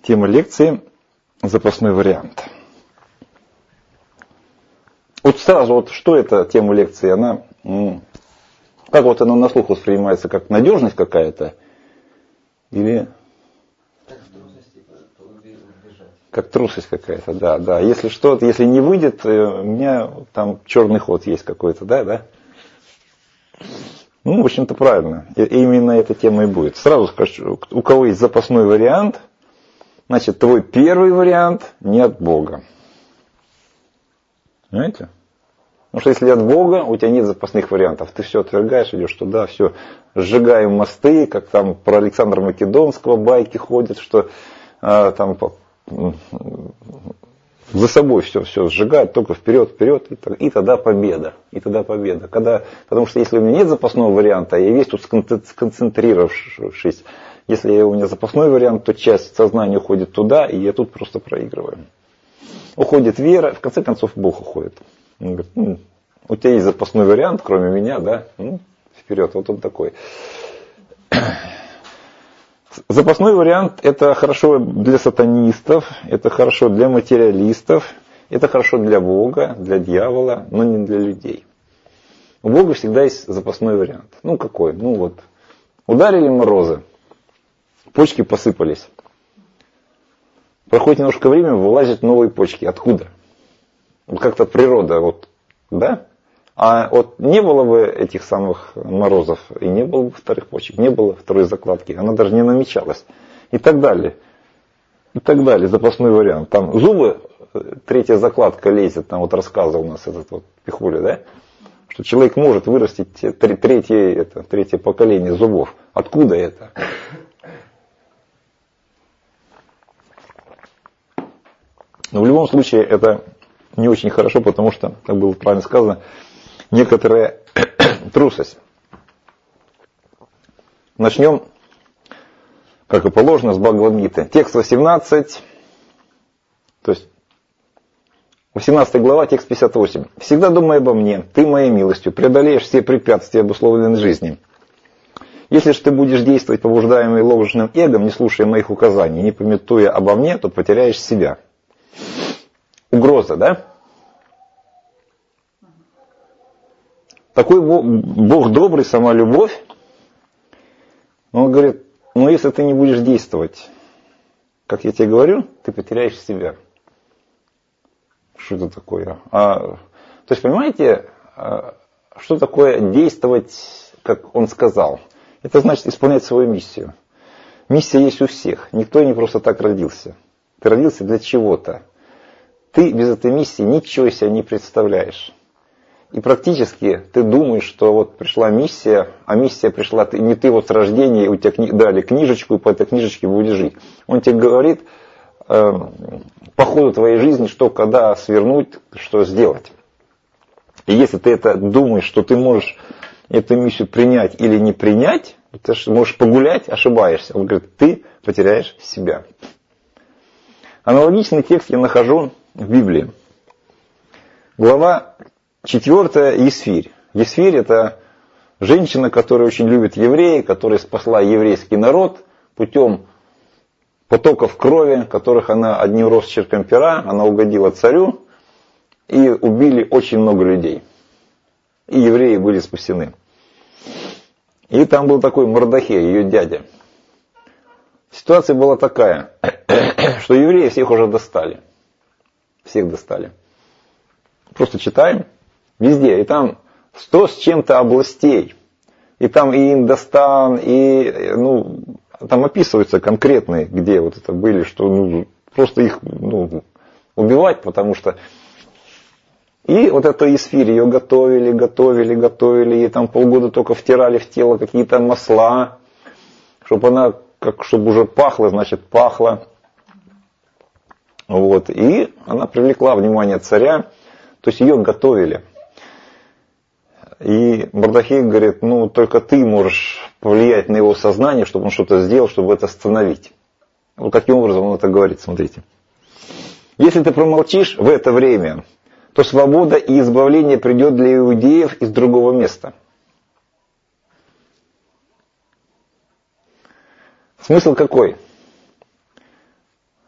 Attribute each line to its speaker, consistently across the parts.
Speaker 1: Тема лекции – запасной вариант. Вот сразу, вот что это тема лекции? Она, как вот она на слух воспринимается, как надежность какая-то? Или как трусость какая-то, да. Если что-то, если не выйдет, у меня там черный ход есть какой-то, да? Ну, в общем-то, правильно. И именно эта тема и будет. Сразу скажу, у кого есть запасной вариант, значит, твой первый вариант не от Бога. Понимаете? Потому что если от Бога, у тебя нет запасных вариантов. Ты все отвергаешь, идешь туда, все, сжигаем мосты, как там про Александра Македонского байки ходят, что там за собой все сжигают, только вперед, и тогда победа. Потому что если у меня нет запасного варианта, я весь тут сконцентрировавшись, если у меня запасной вариант, то часть сознания уходит туда, и я тут просто проигрываю. Уходит вера, в конце концов Бог уходит. Он говорит, у тебя есть запасной вариант, кроме меня, да? Вперед, вот он такой. Запасной вариант – это хорошо для сатанистов, это хорошо для материалистов, это хорошо для Бога, для дьявола, но не для людей. У Бога всегда есть запасной вариант. Какой? Ударили морозы, почки посыпались. Проходит немножко времени, вылазят новые почки. Откуда? Как-то природа, да? А не было бы этих самых морозов, и не было бы вторых почек, не было второй закладки, она даже не намечалась. И так далее. Запасной вариант. Там зубы, третья закладка лезет, там рассказывал у нас этот Пихуля, да? Что человек может вырастить третье поколение зубов. Откуда это? Но в любом случае это не очень хорошо, потому что, как было правильно сказано, некоторая трусость. Начнем, как и положено, с Бхагавад-гиты. Текст 18, то есть 18 глава, текст 58. «Всегда думай обо мне, ты моей милостью преодолеешь все препятствия обусловленной жизни. Если же ты будешь действовать, побуждаемый ложным эгом, не слушая моих указаний, не памятуя обо мне, то потеряешь себя». Угроза, да? Такой Бог добрый, сама любовь. Он говорит, если ты не будешь действовать, как я тебе говорю, ты потеряешь себя. Что это такое? То есть, понимаете, что такое действовать, как он сказал? Это значит исполнять свою миссию. Миссия есть у всех. Никто не просто так родился. Ты родился для чего-то. Ты без этой миссии ничего себе не представляешь. И практически ты думаешь, что пришла миссия, а миссия пришла не ты с рождения, у тебя дали книжечку, и по этой книжечке будешь жить. Он тебе говорит по ходу твоей жизни, что когда свернуть, что сделать. И если ты это думаешь, что ты можешь эту миссию принять или не принять, ты можешь погулять, ошибаешься. Он говорит, ты потеряешь себя. Аналогичный текст я нахожу в Библии. Глава 4 Есфирь. Есфирь – это женщина, которая очень любит евреев, которая спасла еврейский народ путем потоков крови, которых она одним росчерком пера, она угодила царю, и убили очень много людей. И евреи были спасены. И там был такой Мордахей, ее дядя. Ситуация была такая, что евреи всех уже достали. Всех достали. Просто читаем. Везде. И там 100 с чем-то областей. И там и Индостан, и там описываются конкретные, где это были, что просто их убивать, потому что... И эту Есфирь, ее готовили, и там полгода только втирали в тело какие-то масла, чтобы она, чтобы уже пахло, значит, пахло. И она привлекла внимание царя, то есть ее готовили. И Мордахей говорит, только ты можешь повлиять на его сознание, чтобы он что-то сделал, чтобы это остановить. Каким образом он это говорит, смотрите. Если ты промолчишь в это время, то свобода и избавление придет для иудеев из другого места. Смысл какой?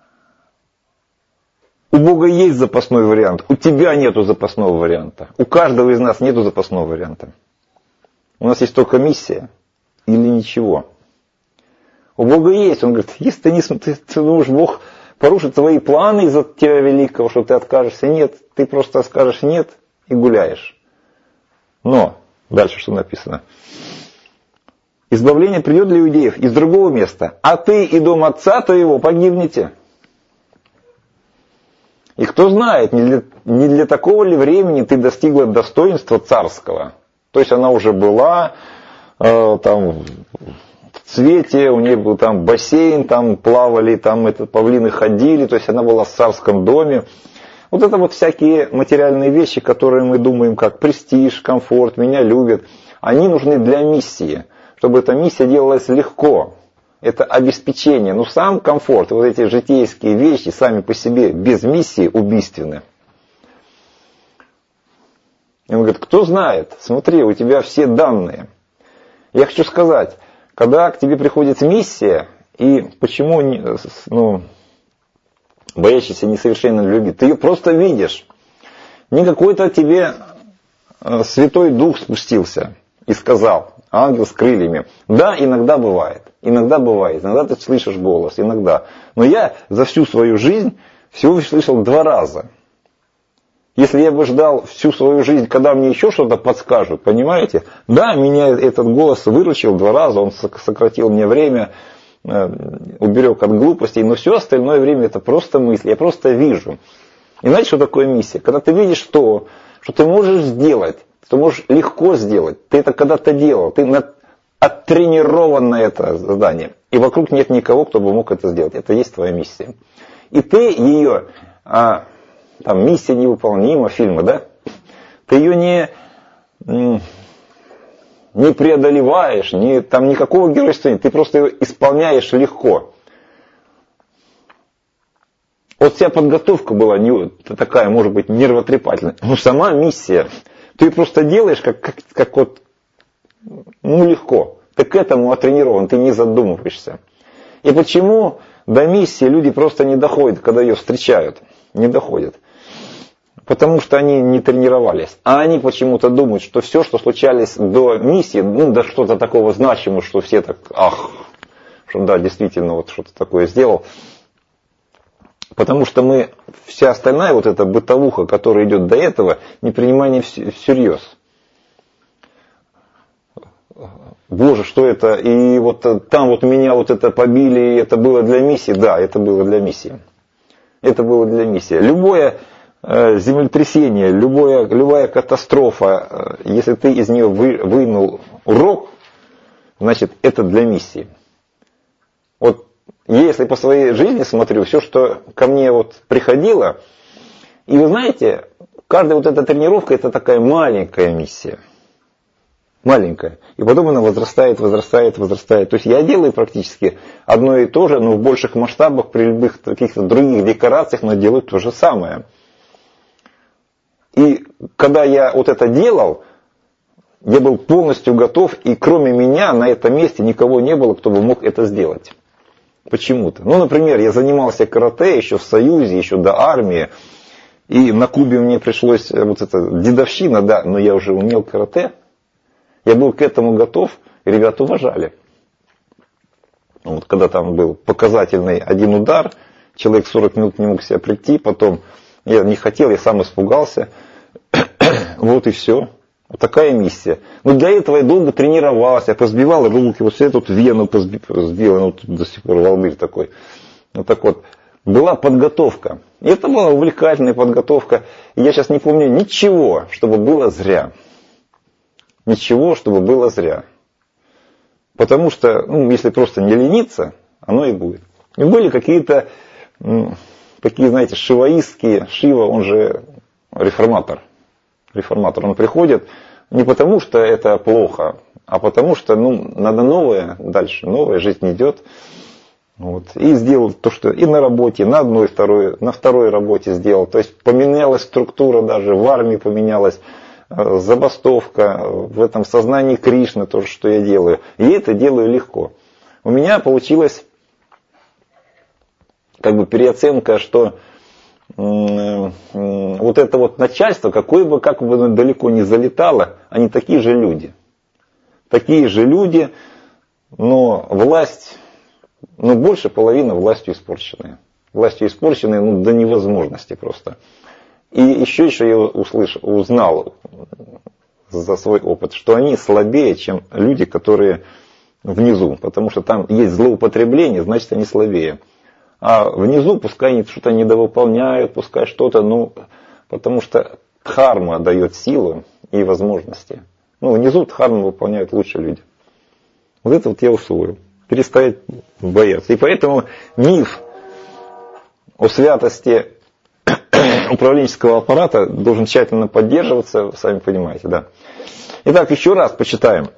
Speaker 1: У Бога есть запасной вариант, у тебя нету запасного варианта. У каждого из нас нету запасного варианта. У нас есть только миссия или ничего. У Бога есть. Он говорит, если ты думаешь, Бог порушит твои планы из-за тебя великого, что ты откажешься, нет. Ты просто скажешь нет и гуляешь. Но, дальше что написано? Избавление придет для иудеев из другого места, а ты и дом отца твоего погибнете. И кто знает, не для такого ли времени ты достигла достоинства царского. То есть она уже была там в цвете, у нее был там бассейн, там плавали, там павлины ходили, то есть она была в царском доме. Вот это вот всякие материальные вещи, которые мы думаем как престиж, комфорт, меня любят, они нужны для миссии, чтобы эта миссия делалась легко. Это обеспечение. Но сам комфорт, вот эти житейские вещи сами по себе без миссии убийственны. И он говорит, кто знает, смотри, у тебя все данные. Я хочу сказать, когда к тебе приходит миссия, и почему боящийся несовершенной любви, ты ее просто видишь. Не какой-то тебе Святой Дух спустился и сказал, ангел с крыльями. Да, иногда бывает. Иногда ты слышишь голос, иногда. Но я за всю свою жизнь всего слышал 2 раза. Если я бы ждал всю свою жизнь, когда мне еще что-то подскажут, понимаете? Да, меня этот голос выручил 2 раза, он сократил мне время, уберег от глупостей, но все остальное время это просто мысли, я просто вижу. И знаете, что такое миссия? Когда ты видишь то, что ты можешь сделать, ты можешь легко сделать, ты это когда-то делал, ты оттренирован на это задание, и вокруг нет никого, кто бы мог это сделать. Это есть твоя миссия. И ты ее, там миссия невыполнима, фильмы, да? Ты ее не преодолеваешь, там никакого геройства нет, ты просто ее исполняешь легко. Вот вся подготовка была такая, может быть, нервотрепательная, но сама миссия, ты ее просто делаешь как вот, легко. Ты к этому оттренирован, ты не задумываешься. И почему до миссии люди просто не доходят, когда ее встречают? Не доходят. Потому что они не тренировались. А они почему-то думают, что все, что случались до миссии, да что-то такого значимого, что все так, что да, действительно, вот что-то такое сделал. Потому что вся остальная вот эта бытовуха, которая идет до этого, не принимаем всерьез. Боже, что это? И вот там вот меня вот это побили, и это было для миссии. Да, это было для миссии. Это было для миссии. Любое землетрясение, любая катастрофа, если ты из нее вынул урок, значит это для миссии. Вот если по своей жизни смотрю, все, что ко мне вот приходило, и вы знаете, каждая вот эта тренировка это такая маленькая миссия. Маленькая. И потом она возрастает. То есть я делаю практически одно и то же, но в больших масштабах, при любых каких-то других декорациях, но делаю то же самое. И когда я вот это делал, я был полностью готов, и кроме меня на этом месте никого не было, кто бы мог это сделать. Почему-то. Например, я занимался карате еще в Союзе, еще до армии, и на Кубе мне пришлось, вот эта дедовщина, да, но я уже умел карате, я был к этому готов, и ребята уважали. Вот когда там был показательный один удар, человек 40 минут не мог себя прийти, потом я не хотел, я сам испугался, вот и все. Вот такая миссия. Но для этого я долго тренировался, я позбивал руки, вот эту вену позбил, вот до сих пор волдырь такой. Вот так вот. Была подготовка. И это была увлекательная подготовка. И я сейчас не помню ничего, чтобы было зря. Ничего, чтобы было зря. Потому что, если просто не лениться, оно и будет. И были какие-то, такие, знаете, шиваистские, Шива, он же реформатор. Реформатор, он приходит не потому, что это плохо, а потому, что надо новое дальше, новая жизнь идет. Вот. И сделал то, что и на работе, на одной, на второй работе сделал. То есть поменялась структура даже, в армии поменялась. Забастовка, в этом сознании Кришны, то, что я делаю. И это делаю легко. У меня получилась переоценка, что вот это вот начальство, как бы оно далеко не залетало, они такие же люди. Такие же люди, но власть, больше половины властью испорченные. Властью испорченные, до невозможности просто. И еще я узнал за свой опыт, что они слабее, чем люди, которые внизу. Потому что там есть злоупотребление, значит они слабее. А внизу пускай они что-то недовыполняют, пускай что-то, потому что дхарма дает силу и возможности. Внизу дхарму выполняют лучше люди. Вот это вот я усвоил. Перестать бояться. И поэтому миф о святости управленческого аппарата должен тщательно поддерживаться, сами понимаете, да. Итак, еще раз почитаем.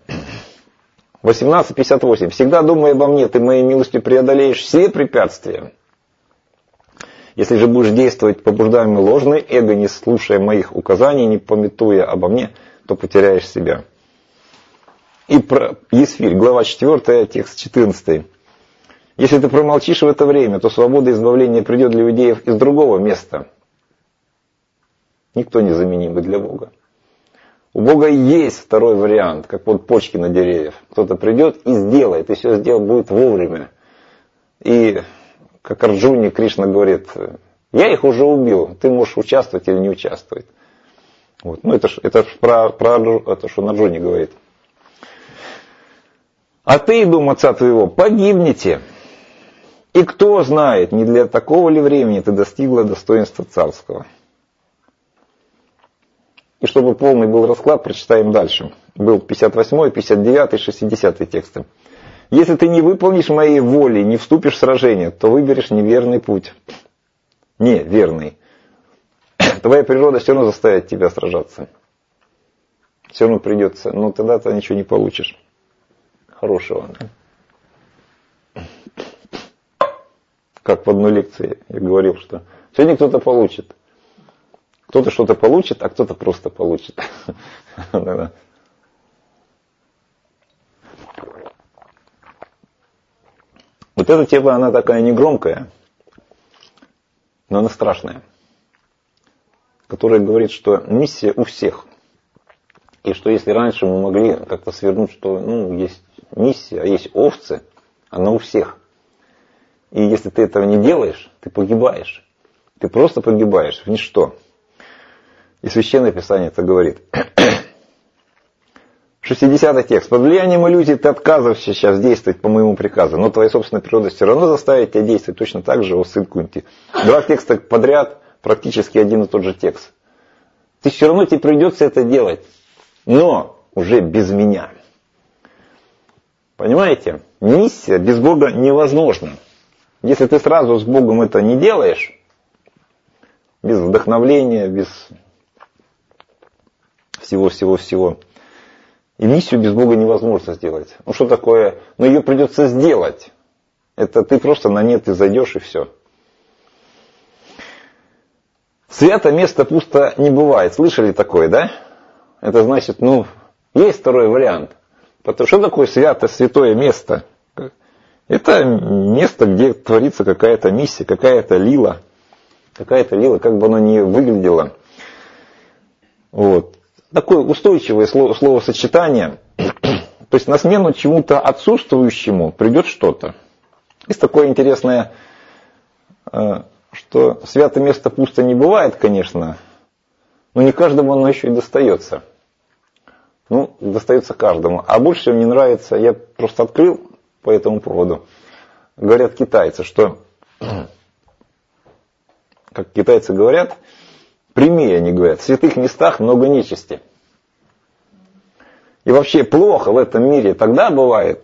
Speaker 1: 18:58. Всегда думай обо мне, ты моей милостью преодолеешь все препятствия. Если же будешь действовать побуждаемый ложный, эго, не слушая моих указаний, не памятуя обо мне, то потеряешь себя. И про Есфирь, глава 4, текст 14. Если ты промолчишь в это время, то свобода и избавление придет для иудеев из другого места. Никто не заменимый для Бога. У Бога есть второй вариант, как вот почки на деревьях. Кто-то придет и сделает, и все сделать будет вовремя. И как Арджуне Кришна говорит, я их уже убил, ты можешь участвовать или не участвовать. Вот. Это что на Арджуне говорит. А ты и дом отца твоего погибнете. И кто знает, не для такого ли времени ты достигла достоинства царского. И чтобы полный был расклад, прочитаем дальше. Был 58, 59, 60 тексты. Если ты не выполнишь моей воли, не вступишь в сражение, то выберешь неверный путь. Неверный. Твоя природа все равно заставит тебя сражаться. Все равно придется. Но тогда ты ничего не получишь. Хорошего. Как в одной лекции я говорил, что сегодня кто-то получит. Кто-то что-то получит, а кто-то просто получит. Вот эта тема, она такая негромкая, но она страшная. Которая говорит, что миссия у всех. И что если раньше мы могли как-то свернуть, что есть миссия, а есть овцы, она у всех. И если ты этого не делаешь, ты погибаешь. Ты просто погибаешь в ничто. И Священное Писание это говорит. 60 текст. Под влиянием иллюзий ты отказываешься сейчас действовать по моему приказу, но твоя собственная природа все равно заставит тебя действовать точно так же, о сын Кунти. Два текста подряд, практически один и тот же текст. Ты все равно тебе придется это делать, но уже без меня. Понимаете? Миссия без Бога невозможна. Если ты сразу с Богом это не делаешь, без вдохновления, без всего-всего-всего, и миссию без Бога невозможно сделать. Что такое? Ее придется сделать. Это ты просто на нет и зайдешь, и все. Свято место пусто не бывает. Слышали такое, да? Это значит, есть второй вариант. Что такое святое место? Это место, где творится какая-то миссия, какая-то лила. Какая-то лила, как бы оно ни выглядело. Вот. Такое устойчивое словосочетание. То есть на смену чему-то отсутствующему придет что-то. Есть такое интересное, что святое место пусто не бывает, конечно, но не каждому оно еще и достается. Достается каждому. А больше всего мне нравится, я просто открыл по этому поводу, говорят китайцы, что, как китайцы говорят, прямее они говорят, в святых местах много нечисти. И вообще плохо в этом мире тогда бывает,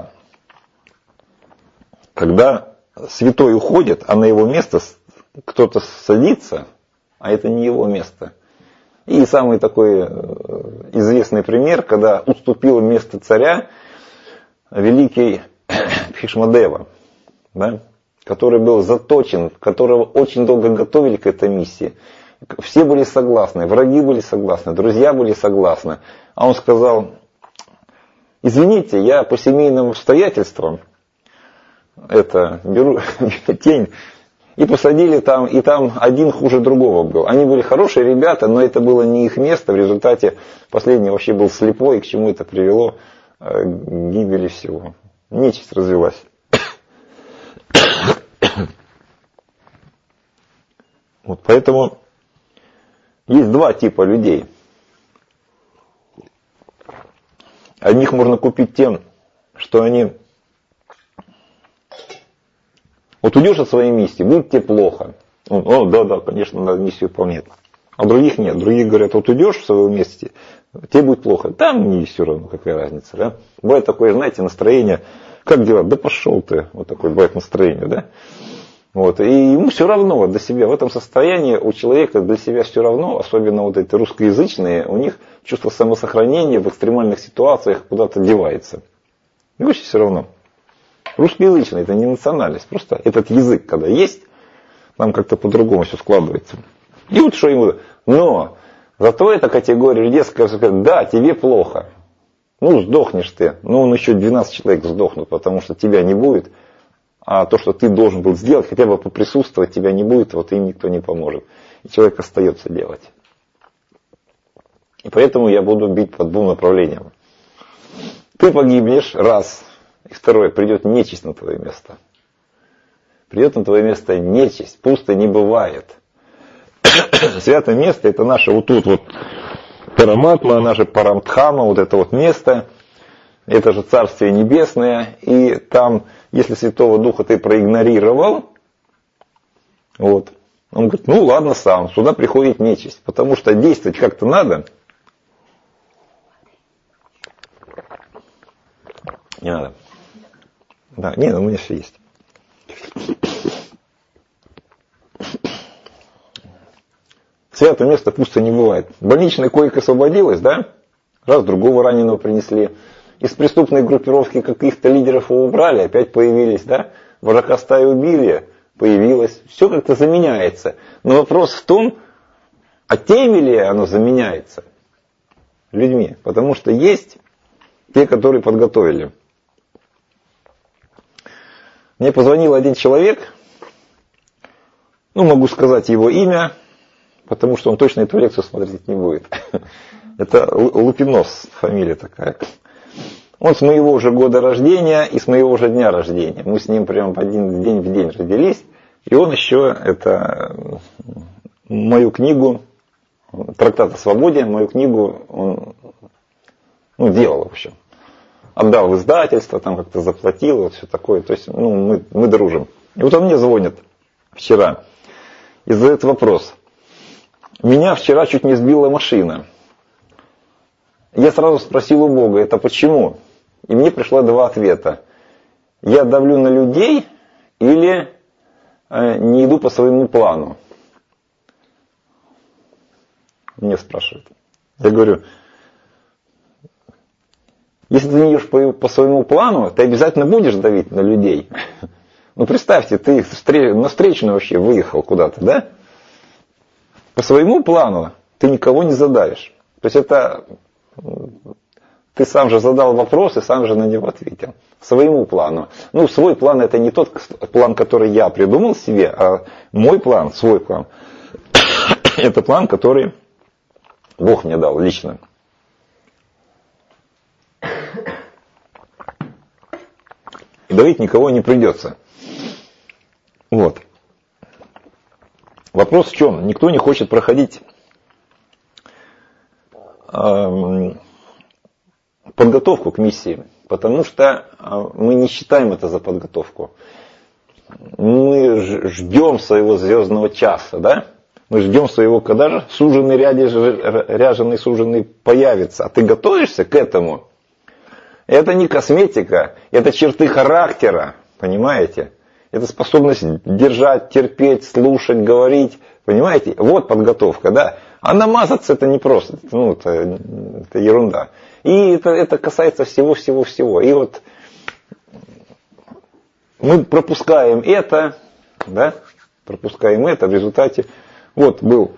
Speaker 1: когда святой уходит, а на его место кто-то садится, а это не его место. И самый такой известный пример, когда уступил место царя великий Бхишмадева, да, который был заточен, которого очень долго готовили к этой миссии. Все были согласны, враги были согласны, друзья были согласны. А он сказал, извините, я по семейным обстоятельствам беру тень И посадили там, и там один хуже другого был. Они были хорошие ребята, но это было не их место. В результате последний вообще был слепой, и к чему это привело? К гибели всего. Нечисть развелась. Вот поэтому есть два типа людей. Одних можно купить тем, что они... Вот уйдешь от своей миссии, будет тебе плохо. О, да, конечно, надо миссию выполнять. А других нет. Другие говорят, вот уйдешь в свое месте, тебе будет плохо. Да, мне все равно, какая разница. Да? Бывает такое, знаете, настроение, как дела? Да пошел ты. Вот такое бывает настроение, да? Вот. И ему все равно для себя. В этом состоянии у человека для себя все равно, особенно вот эти русскоязычные, у них чувство самосохранения в экстремальных ситуациях куда-то девается. И вообще все равно. Русскоязычный это не национальность, просто этот язык, когда есть, там как-то по-другому все складывается. И вот что ему... Но зато эта категория людей скажет, да, тебе плохо. Ну, сдохнешь ты. Ну, он еще 12 человек сдохнут, потому что тебя не будет. А то, что ты должен был сделать, хотя бы поприсутствовать, тебя не будет, вот им никто не поможет. И человек остается делать. И поэтому я буду бить по двум направлениям. Ты погибнешь, раз. И второе, придет нечисть на твое место. Придет на твое место нечисть. Пусто не бывает. Святое место это наше вот тут вот Параматма, наше Парамдхама, вот это вот место. Это же Царствие Небесное. И там, если Святого Духа ты проигнорировал, вот, он говорит, ну ладно сам, сюда приходит нечисть. Потому что действовать как-то надо. Не надо. Да, нет, у меня все есть. Святое место пусто не бывает. Больничная койка освободилась, да? Раз другого раненого принесли. Из преступной группировки каких-то лидеров его убрали, опять появились, да? Вожака стаи убили, появилось. Все как-то заменяется. Но вопрос в том, а теми ли оно заменяется людьми? Потому что есть те, которые подготовили. Мне позвонил один человек, ну, могу сказать его имя, потому что он точно эту лекцию смотреть не будет. Это Лупинос, фамилия такая. Он с моего же года рождения и с моего же дня рождения. Мы с ним прямо один день в день родились. И он еще это мою книгу, трактат о свободе, мою книгу он делал, в общем. Отдал в издательство, там как-то заплатил, вот все такое. То есть, ну, мы дружим. И вот он мне звонит вчера и задает вопрос. Меня вчера чуть не сбила машина. Я сразу спросил у Бога, это почему? И мне пришло два ответа. Я давлю на людей или не иду по своему плану? Мне спрашивают. Я говорю, если ты не идешь по своему плану, ты обязательно будешь давить на людей. Ну представьте, ты на встречную вообще выехал куда-то, да? По своему плану ты никого не задавишь. То есть это ты сам же задал вопрос и сам же на него ответил. Своему плану. Ну, свой план это не тот план, который я придумал себе, а мой план, свой план. Это план, который Бог мне дал лично. И давить никого не придется. Вот. Вопрос в чем? Никто не хочет проходить подготовку к миссии, потому что мы не считаем это за подготовку. Мы ждем своего звездного часа, да? Мы ждем своего, когда же суженый, ряженый суженый появится. А ты готовишься к этому? Это не косметика, это черты характера, понимаете? Это способность держать, терпеть, слушать, говорить, понимаете? Вот подготовка, да? А намазаться это не просто, ну, это ерунда. И это касается всего. И вот мы пропускаем это, да? Пропускаем это, в результате, вот был,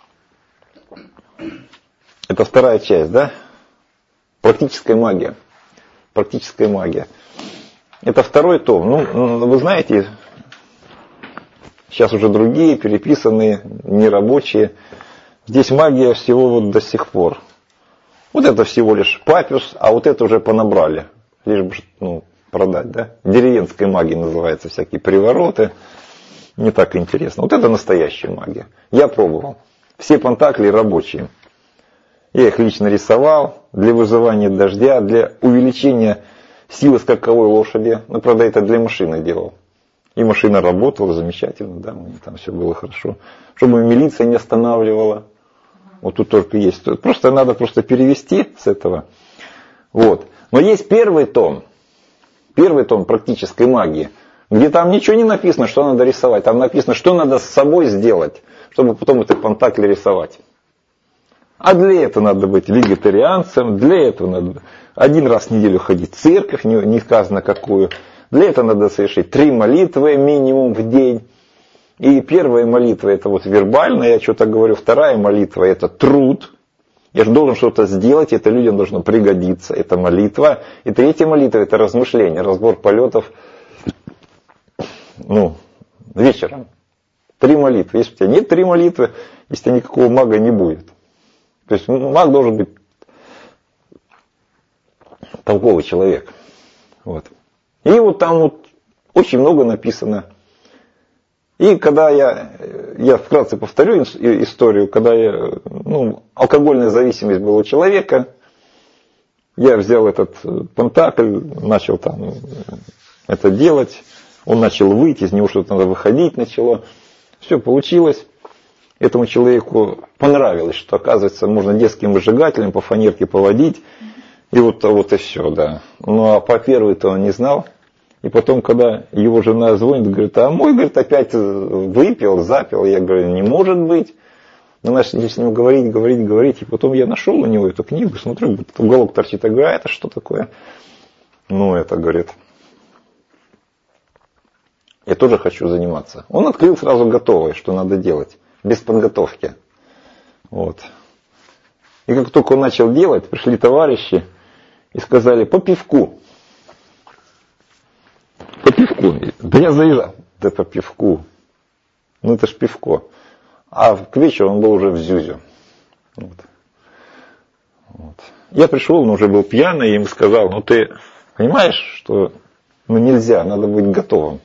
Speaker 1: это вторая часть, да? Практическая магия. Практическая магия. Это второй том. Ну, вы знаете, Сейчас уже другие, переписанные, нерабочие. Здесь магия всего вот до сих пор. Вот это всего лишь папюс, а вот это уже понабрали. Лишь бы продать, да? Деревенской магией называется, всякие привороты. Не так интересно. Вот это настоящая магия. Я пробовал. Все пентакли рабочие. Я их лично рисовал для вызывания дождя, для увеличения силы скаковой лошади. Ну, правда, это для машины делал. И машина работала замечательно, да, у меня там все было хорошо. Чтобы милиция не останавливала. Вот тут только есть. Просто надо перевести с этого. Вот. Но есть первый том практической магии, где там ничего не написано, что надо рисовать. Там написано, что надо с собой сделать, чтобы потом это пентакли рисовать. А для этого надо быть вегетарианцем, для этого надо 1 раз в неделю ходить в церковь, не сказано какую. Для этого надо совершить 3 молитвы минимум в день. И первая молитва это вот вербальная, я что-то говорю, вторая молитва это труд. Я же должен что-то сделать, это людям должно пригодиться, это молитва. И третья молитва это размышление, разбор полетов вечером. 3 молитвы. Если у тебя нет 3 молитвы, если у тебя никакого мага не будет. То есть маг должен быть толковый человек. Вот. И вот там вот очень много написано. И когда я вкратце повторю историю, когда алкогольная зависимость была у человека, я взял этот пентакль, начал там это делать, он начал выйти, из него что-то надо выходить начало. Все получилось. Этому человеку понравилось, что, оказывается, можно детским выжигателем по фанерке поводить. И вот и все, да. Ну, а по первой-то он не знал. И потом, когда его жена звонит, говорит, а мой, говорит, опять выпил, запил. Я говорю, не может быть. Мы начали с ним говорить. И потом я нашел у него эту книгу, смотрю, уголок торчит. Я говорю, а это что такое? Ну, это, говорит, я тоже хочу заниматься. Он открыл сразу готовое, что надо делать. Без подготовки. Вот. И как только он начал делать, пришли товарищи и сказали, по пивку. По пивку. Да я заезжал. Да по пивку. Ну это ж пивко. А к вечеру он был уже в Зюзю. Вот. Я пришел, он уже был пьяный, и ему сказал, ты понимаешь, что нельзя, надо быть готовым.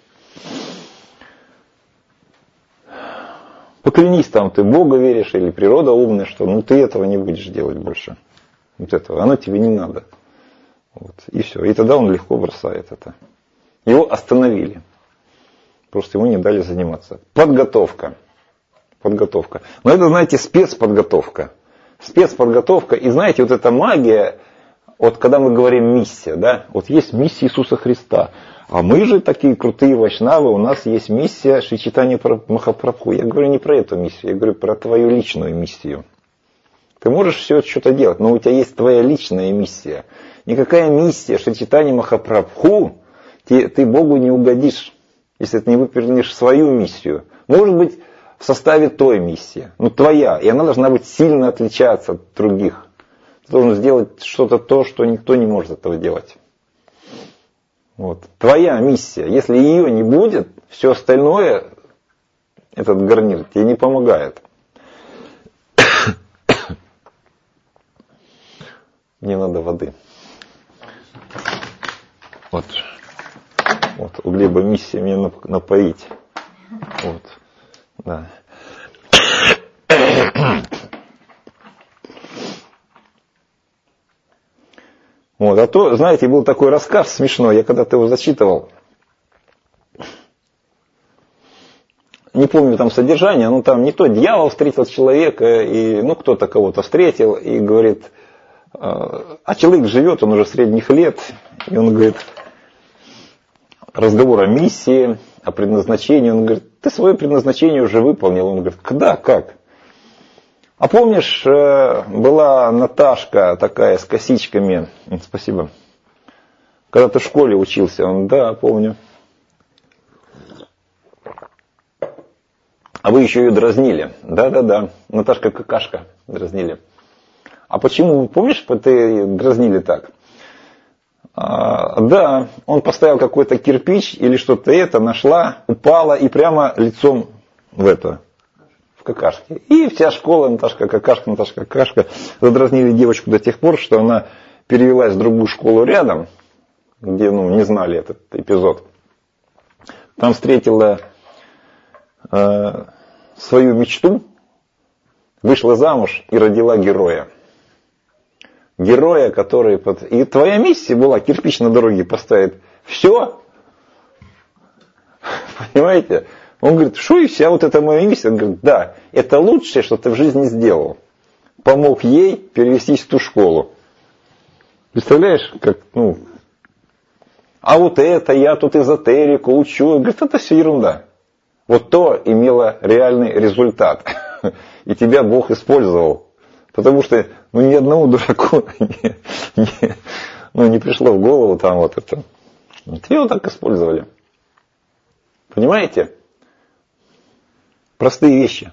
Speaker 1: Поклянись, там ты Бога веришь или природа умная, что ты этого не будешь делать больше. Вот этого. Оно тебе не надо. Вот. И все. И тогда он легко бросает это. Его остановили. Просто ему не дали заниматься. Подготовка. Но это, знаете, спецподготовка. И знаете, вот эта магия, вот когда мы говорим миссия, да, вот есть миссия Иисуса Христа. А мы же такие крутые вайшнавы, у нас есть миссия Шри Чайтанья Махапрабху. Я говорю не про эту миссию, я говорю про твою личную миссию. Ты можешь все что-то делать, но у тебя есть твоя личная миссия. Никакая миссия Шри Чайтанья Махапрабху, ты Богу не угодишь, если ты не выполнишь свою миссию. Может быть, в составе той миссии, твоя, и она должна быть сильно отличаться от других. Ты должен сделать что-то то, что никто не может этого делать. Вот. Твоя миссия. Если ее не будет, все остальное, этот гарнир, тебе не помогает. Мне надо воды. Вот у Глеба миссия меня напоить. Вот. Да. Вот, а то, знаете, был такой рассказ смешной, я когда-то его зачитывал. Не помню там содержание, но там не то дьявол встретил человека, и кто-то кого-то встретил, и говорит, а человек живет, он уже средних лет, и он говорит, разговор о миссии, о предназначении, он говорит, ты свое предназначение уже выполнил, он говорит, когда, как? А помнишь, была Наташка такая с косичками, спасибо, когда ты в школе учился, он, да, помню. А вы еще ее дразнили, да, Наташка какашка дразнили. А почему, помнишь, ты дразнили так? Да, он поставил какой-то кирпич или что-то нашла, упала и прямо лицом в какашке. И вся школа Наташка какашка задразнили девочку до тех пор, что она перевелась в другую школу рядом, где не знали этот эпизод. Там встретила свою мечту, вышла замуж и родила героя. Героя, который... И твоя миссия была кирпич на дороге поставить. Все. Понимаете? Он говорит, что и вся вот эта моя миссия? Он говорит, да, это лучшее, что ты в жизни сделал. Помог ей перевестись в ту школу. Представляешь, как, а вот это, я тут эзотерику учу. Он говорит, это все ерунда. Вот то имело реальный результат. И тебя Бог использовал. Потому что ни одному дураку не пришло в голову там вот это. Тебя вот так использовали. Понимаете? Простые вещи.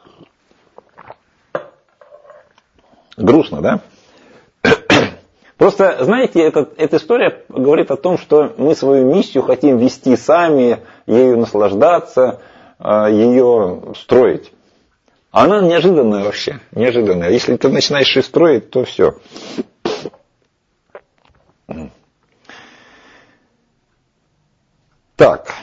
Speaker 1: Грустно, да? Просто, знаете, эта история говорит о том, что мы свою миссию хотим вести сами, ею наслаждаться, ее строить. А она неожиданная вообще, неожиданная. Если ты начинаешь ее строить, то все. Так.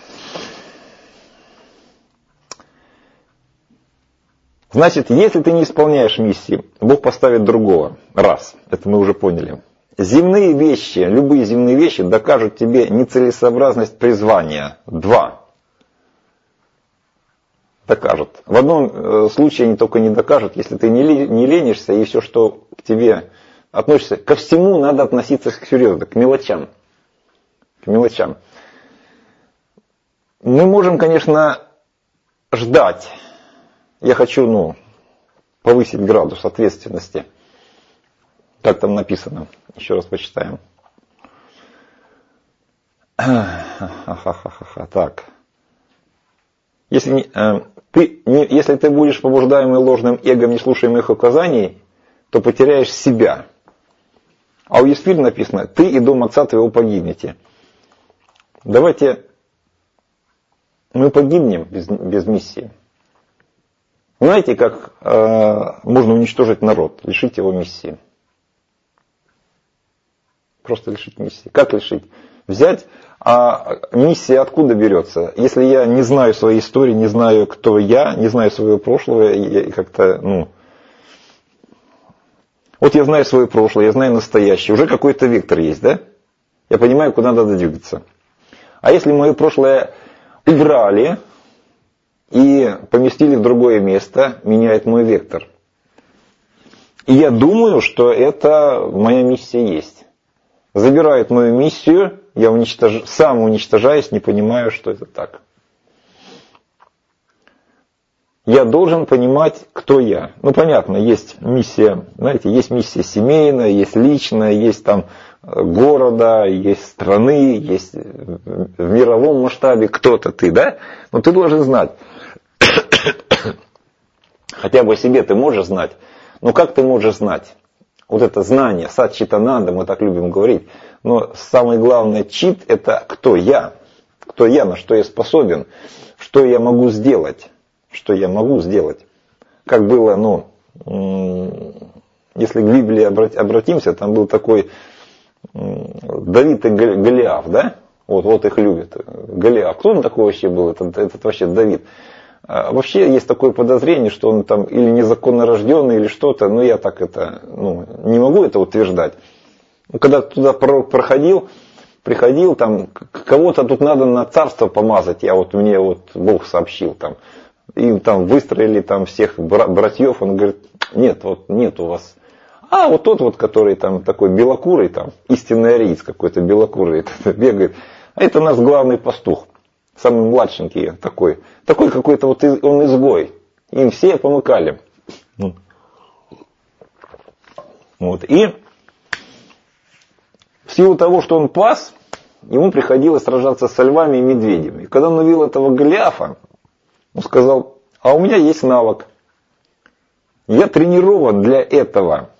Speaker 1: Значит, если ты не исполняешь миссии, Бог поставит другого. Раз. Это мы уже поняли. Земные вещи, любые земные вещи докажут тебе нецелесообразность призвания. Два. Докажут. В одном случае они только не докажут, если ты не ленишься, и все, что к тебе относится, ко всему надо относиться серьезно, к мелочам. К мелочам. Мы можем, конечно, ждать. Я хочу, повысить градус ответственности. Как там написано? Еще раз почитаем. Так. Если ты будешь побуждаемый ложным эгом неслушаемых указаний, то потеряешь себя. А у Есфирь написано, ты и дом отца твоего погибнете. Давайте мы погибнем без миссии. Знаете, как можно уничтожить народ, лишить его миссии? Просто лишить миссии. Как лишить? Взять, а миссия откуда берется? Если я не знаю своей истории, не знаю, кто я, не знаю своего прошлого, и как-то, Вот я знаю свое прошлое, я знаю настоящее, уже какой-то вектор есть, да? Я понимаю, куда надо двигаться. А если мое прошлое убрали и поместили в другое место, меняет мой вектор. И я думаю, что это моя миссия есть. Забирают мою миссию, я сам уничтожаюсь, не понимаю, что это так. Я должен понимать, кто я. Понятно, есть миссия, знаете, есть миссия семейная, есть личная, есть там города, есть страны, есть в мировом масштабе кто-то ты, да? Но ты должен знать. Хотя бы о себе ты можешь знать. Но как ты можешь знать? Вот это знание, сад-читананда, мы так любим говорить. Но самое главное, чит, это кто я. Кто я, на что я способен, что я могу сделать. Что я могу сделать. Как было, если к Библии обратимся, там был такой Давид и Голиаф, да? Вот их любят. Голиаф. Кто он такой вообще был, этот вообще Давид? Вообще есть такое подозрение, что он там или незаконно рожденный, или что-то, но я так не могу это утверждать. Когда туда пророк приходил, там, кого-то тут надо на царство помазать, мне Бог сообщил там. И там выстроили там всех братьев, он говорит, нет у вас. А вот тот который там такой белокурый, там, истинный ариец какой-то белокурый, бегает. А это наш главный пастух. Самый младшенький такой какой-то он изгой. Им все помыкали. И в силу того, что он пас, ему приходилось сражаться со львами и медведями. И когда он увидел этого Голиафа, он сказал, а у меня есть навык. Я тренирован для этого.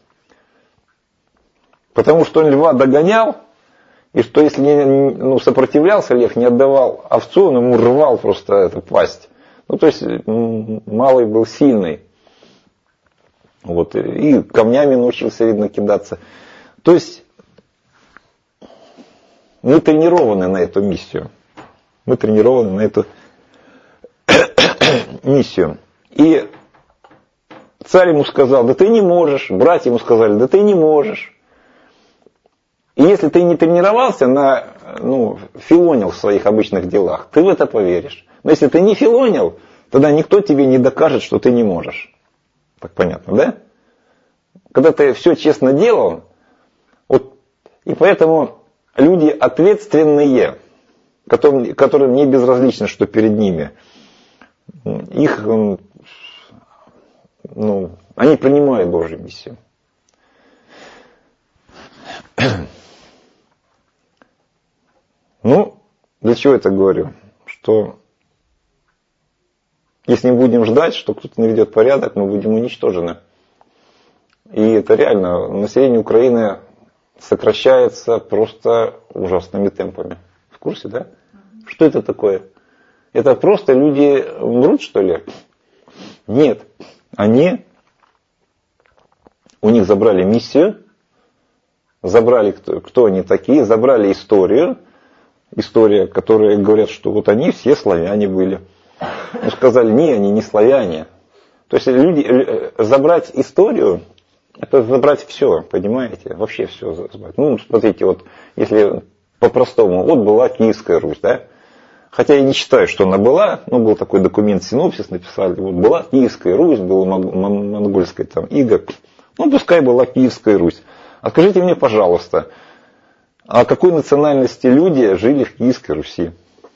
Speaker 1: Потому что он льва догонял, и что если сопротивлялся лев, не отдавал овцу, он ему рвал просто эту пасть. Ну, то есть малый был сильный. Вот, и камнями научился, видно, кидаться. То есть мы тренированы на эту миссию. Мы тренированы на эту миссию. И царь ему сказал, да ты не можешь. Братья ему сказали, да ты не можешь. И если ты не тренировался, филонил в своих обычных делах, ты в это поверишь. Но если ты не филонил, тогда никто тебе не докажет, что ты не можешь. Так понятно, да? Когда ты все честно делал, и поэтому люди ответственные, которым не безразлично, что перед ними, они принимают Божью миссию. Для чего я это говорю? Что если не будем ждать, что кто-то наведет порядок, мы будем уничтожены. И это реально, население Украины сокращается просто ужасными темпами. В курсе, да? Что это такое? Это просто люди мрут, что ли? Нет. У них забрали миссию, забрали, кто они такие, забрали историю. История, которые говорят, что вот они все славяне были. Но сказали, не, они не славяне. То есть забрать историю, это забрать все, понимаете? Вообще все забрать. Смотрите, вот если по-простому, вот была Киевская Русь, да? Хотя я не считаю, что она была, был такой документ, синопсис написали, вот была Киевская Русь, была монгольская там ига, пускай была Киевская Русь. А скажите мне, пожалуйста, а какой национальности люди жили в Киевской Руси?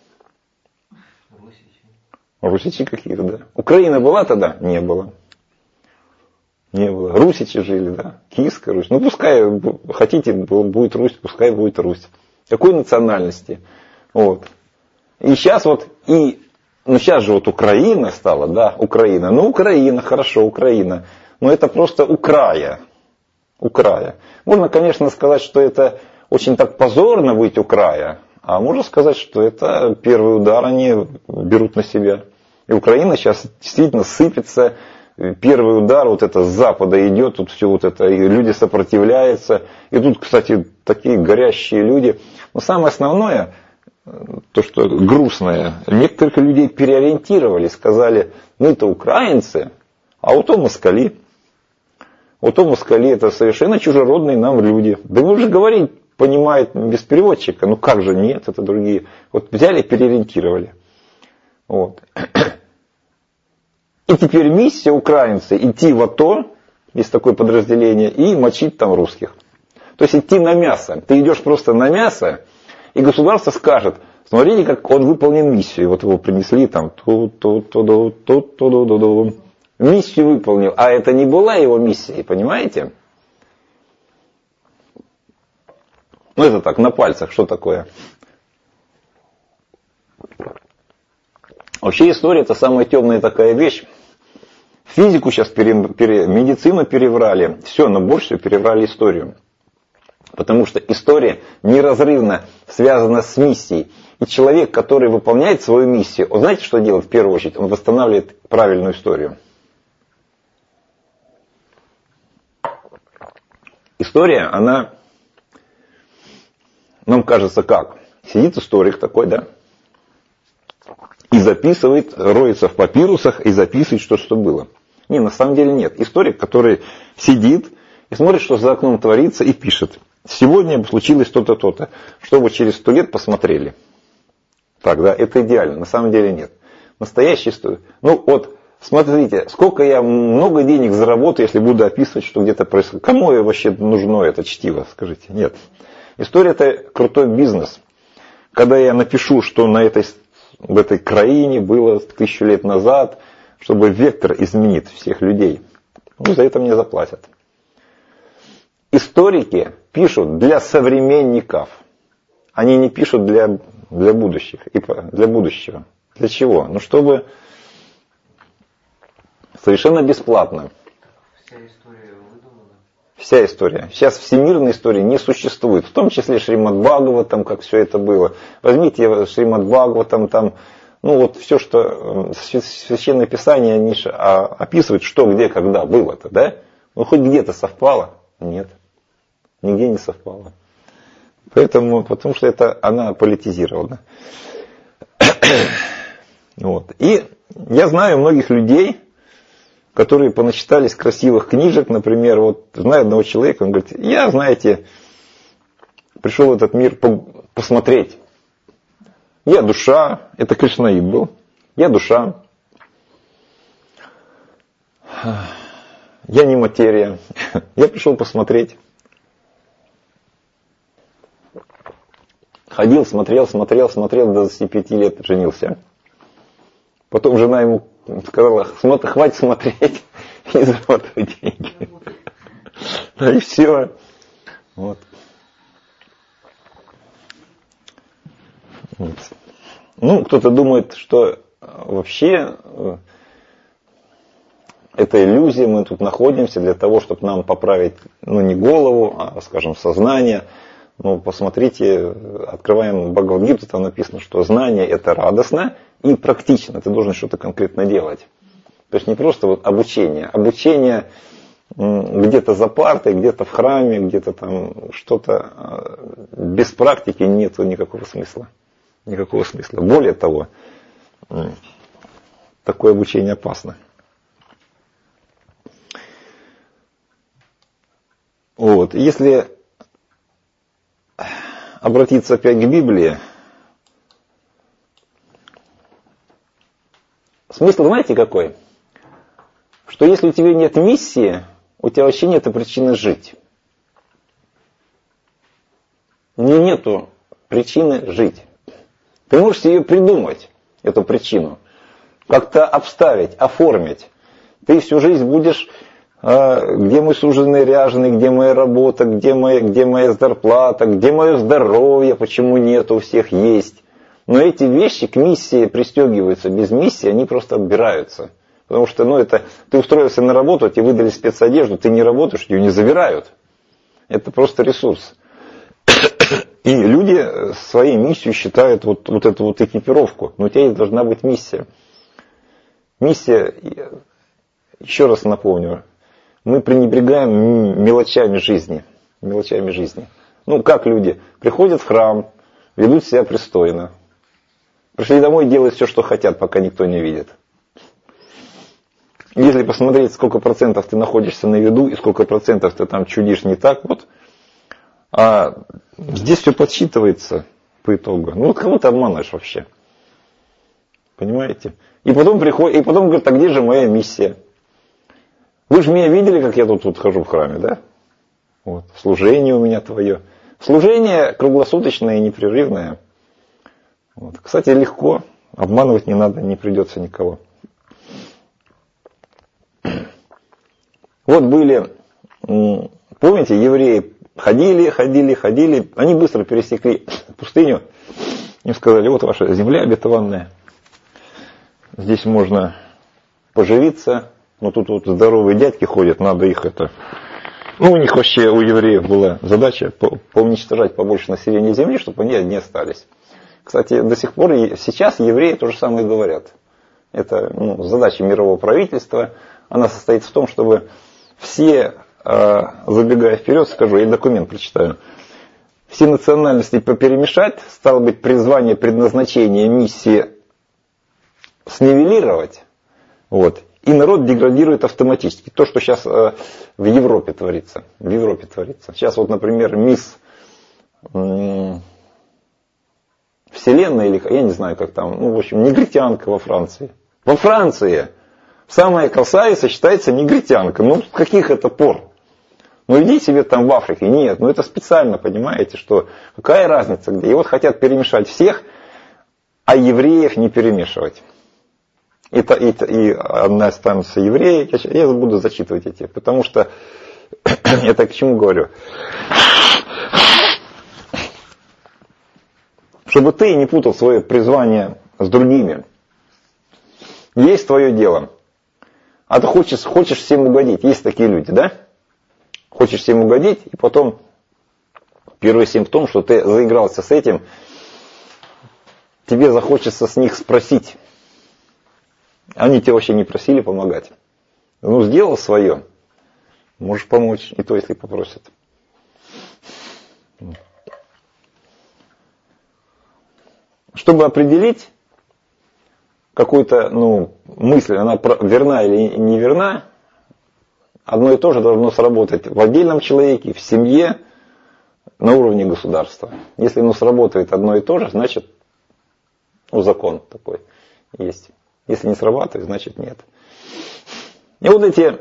Speaker 1: Русичи какие-то, да. Украина была тогда? Не было. Не было. Русичи жили, да. Киевская Русь. Пускай хотите, будет Русь, пускай будет Русь. Какой национальности? Вот. И сейчас сейчас же Украина стала, да, Украина. Украина, хорошо, Украина. Но это просто Украя. Можно, конечно, сказать, что это очень так позорно быть у края, а можно сказать, что это первый удар они берут на себя. И Украина сейчас действительно сыпется, первый удар это с запада идет, тут все и люди сопротивляются. И тут, кстати, такие горящие люди. Но самое основное, то, что грустное, некоторых людей переориентировали, сказали, это украинцы, а то москали. То москали это совершенно чужеродные нам люди. Да вы уже говорить понимает без переводчика. Как же нет, это другие. Взяли, переориентировали. И теперь миссия украинцы идти в АТО, есть такое подразделение, и мочить там русских. То есть идти на мясо. Ты идешь просто на мясо, и государство скажет, смотрите, как он выполнил миссию. Его принесли там, миссию выполнил. А это не была его миссия, понимаете? Это так, на пальцах, что такое? Вообще история это самая темная такая вещь. Физику сейчас, медицину переврали, все, но больше переврали историю. Потому что история неразрывно связана с миссией. И человек, который выполняет свою миссию, он знаете, что делает в первую очередь? Он восстанавливает правильную историю. История, она, нам кажется, как? Сидит историк такой, да? И записывает, роется в папирусах и записывает, что было. Не, на самом деле нет. Историк, который сидит и смотрит, что за окном творится, и пишет. Сегодня случилось то-то, то-то. Чтобы через 100 лет посмотрели. Так, да, это идеально. На самом деле нет. Настоящая история. Смотрите, сколько я много денег заработаю, если буду описывать, что где-то происходит. Кому вообще нужно это чтиво, скажите? Нет. История это крутой бизнес. Когда я напишу, что в этой краине было 1000 лет назад, чтобы вектор изменит всех людей. За это мне заплатят. Историки пишут для современников. Они не пишут для будущих. Для будущего. Для чего? Чтобы совершенно бесплатно.
Speaker 2: Вся история выдумана.
Speaker 1: Вся история. Сейчас всемирной истории не существует. В том числе Шримад Бхагаватам, как все это было. Возьмите Шримад Бхагаватам, там Ну вот все, что Священное Писание, они же описывают, что, где, когда было-то, да? Ну хоть где-то совпало? Нет. Нигде не совпало. Поэтому, потому что это она политизирована. Вот. И я знаю многих людей, которые поначитались красивых книжек, например, вот знаю одного человека, он говорит, я, знаете, пришел в этот мир посмотреть. Я душа, это Кришнаит был, я душа, я не материя, я пришел посмотреть. Ходил, смотрел, до 25 лет женился. Потом жена ему сказала, хватит смотреть и зарабатывай деньги. Да и все. Вот. Ну, кто-то думает, что вообще это иллюзия, мы тут находимся для того, чтобы нам поправить, ну, не голову, а, скажем, сознание. Ну, посмотрите, открываем Бхагавад-гиту, там написано, что знание это радостно и практично, ты должен что-то конкретно делать. То есть не просто вот обучение. Обучение где-то за партой, где-то в храме, где-то там что-то без практики нет никакого смысла. Никакого смысла. Более того, такое обучение опасно. Вот. Если обратиться опять к Библии, смысл знаете какой? Что если у тебя нет миссии, у тебя вообще нет причины жить. Нету причины жить. Ты можешь себе придумать эту причину, как-то обставить, оформить. Ты всю жизнь будешь, где мой суженый ряженый, где моя работа, где моя зарплата, где мое здоровье, почему нет, у всех есть. Но эти вещи к миссии пристегиваются. Без миссии они просто отбираются. Потому что, ну, это ты устроился на работу, тебе выдали спецодежду, ты не работаешь, ее не забирают. Это просто ресурс. И люди своей миссией считают вот эту вот экипировку. Но у тебя должна быть миссия. Миссия, еще раз напомню, мы пренебрегаем мелочами жизни. Мелочами жизни. Ну, как люди приходят в храм, ведут себя пристойно. Пришли домой, делают все, что хотят, пока никто не видит. Если посмотреть, сколько процентов ты находишься на виду и сколько процентов ты там чудишь не так, вот, а здесь все подсчитывается по итогу. Ну вот кого ты обманываешь вообще? Понимаете? И потом говорят, а где же моя миссия? Вы же меня видели, как я тут хожу в храме, да? Вот, служение у меня твое. Служение круглосуточное и непрерывное. Вот. Кстати, легко, обманывать не надо, не придется никого. Вот были, помните, евреи ходили, они быстро пересекли пустыню, им сказали, вот ваша земля обетованная, здесь можно поживиться, но тут вот здоровые дядьки ходят, надо их Ну, у них вообще, у евреев была задача поуничтожать побольше населения земли, чтобы они одни остались. Кстати, до сих пор, сейчас евреи то же самое говорят. Это задача мирового правительства, она состоит в том, чтобы все, забегая вперед, скажу, я документ прочитаю, все национальности поперемешать, стало быть, призвание, предназначение, миссии снивелировать, вот, и народ деградирует автоматически. То, что сейчас в Европе творится. Сейчас вот, например, мисс Вселенная, или я не знаю, как там, в общем, негритянка во Франции. Во Франции самая красавица считается негритянка. Ну, с каких это пор? Ну, иди себе там в Африке. Нет, это специально, понимаете, что какая разница где. И вот хотят перемешать всех, а евреев не перемешивать. И одна останется евреи. Я буду зачитывать эти, потому что я так к чему говорю? Чтобы ты не путал свое призвание с другими. Есть твое дело. А ты хочешь всем угодить. Есть такие люди, да? Хочешь всем угодить, и потом первый симптом, что ты заигрался с этим, тебе захочется с них спросить. Они тебя вообще не просили помогать. Ну, сделал свое. Можешь помочь, и то, если попросят. Чтобы определить какую-то мысль, она верна или не верна, одно и то же должно сработать в отдельном человеке, в семье, на уровне государства. Если сработает одно и то же, значит, закон такой есть. Если не срабатывает, значит нет. И вот эти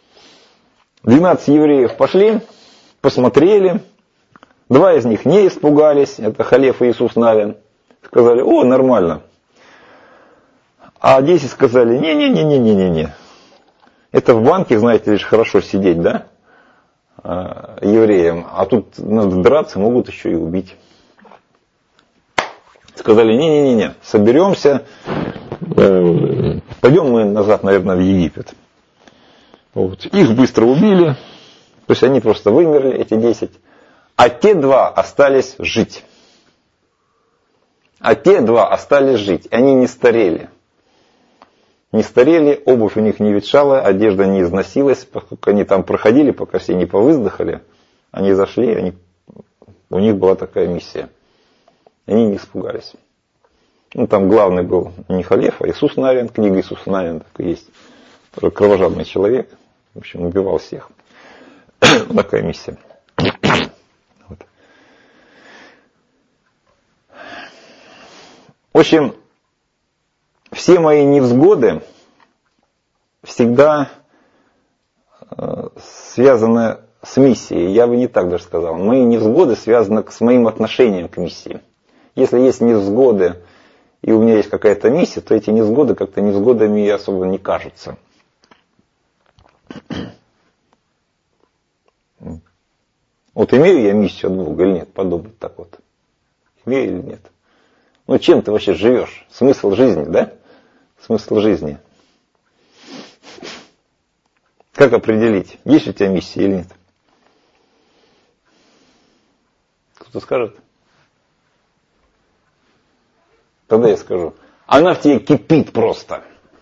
Speaker 1: 12 евреев пошли, посмотрели, 2 из них не испугались, это Халев и Иисус Навин. Сказали, о, нормально. А 10 сказали, не-не-не-не-не-не. Это в банке, знаете, лишь хорошо сидеть, да, евреям. А тут надо драться, могут еще и убить. Сказали, не-не-не, соберемся, пойдем мы назад, наверное, в Египет. Вот. Их быстро убили, то есть они просто вымерли, эти 10. А те 2 остались жить. Они не старели. Не старели, обувь у них не ветшала, одежда не износилась, пока они там проходили, пока все не повыздыхали. Они зашли, у них была такая миссия. Они не испугались. Там главный был не Халев, а Иисус Навин, книга Иисуса Навина так и есть. Кровожадный человек, в общем, убивал всех. Такая миссия. Вот. В общем, все мои невзгоды всегда связаны с миссией. Я бы не так даже сказал. Мои невзгоды связаны с моим отношением к миссии. Если есть невзгоды, и у меня есть какая-то миссия, то эти невзгоды как-то невзгодами особо не кажутся. Вот имею я миссию от Бога или нет? Подумать так вот. Имею или нет? Чем ты вообще живешь? Смысл жизни, да? Смысл жизни. Как определить, есть у тебя миссия или нет? Кто-то скажет? Тогда я скажу. Она в тебе кипит просто.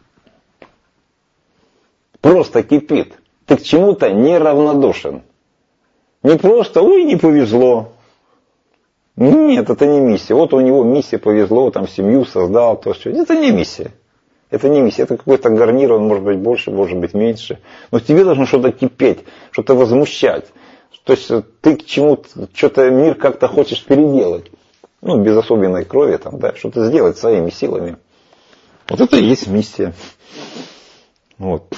Speaker 1: Просто кипит. Ты к чему-то неравнодушен. Не просто, ой, не повезло. Нет, это не миссия. Вот у него миссия, повезло, там семью создал, то все. Это не миссия. Это не миссия, это какой-то гарнир, он может быть больше, может быть меньше. Но тебе должно что-то кипеть, что-то возмущать. То есть ты к чему-то, что-то мир как-то хочешь переделать. Без особенной крови, там, да, что-то сделать своими силами. Вот это и есть миссия. Вот.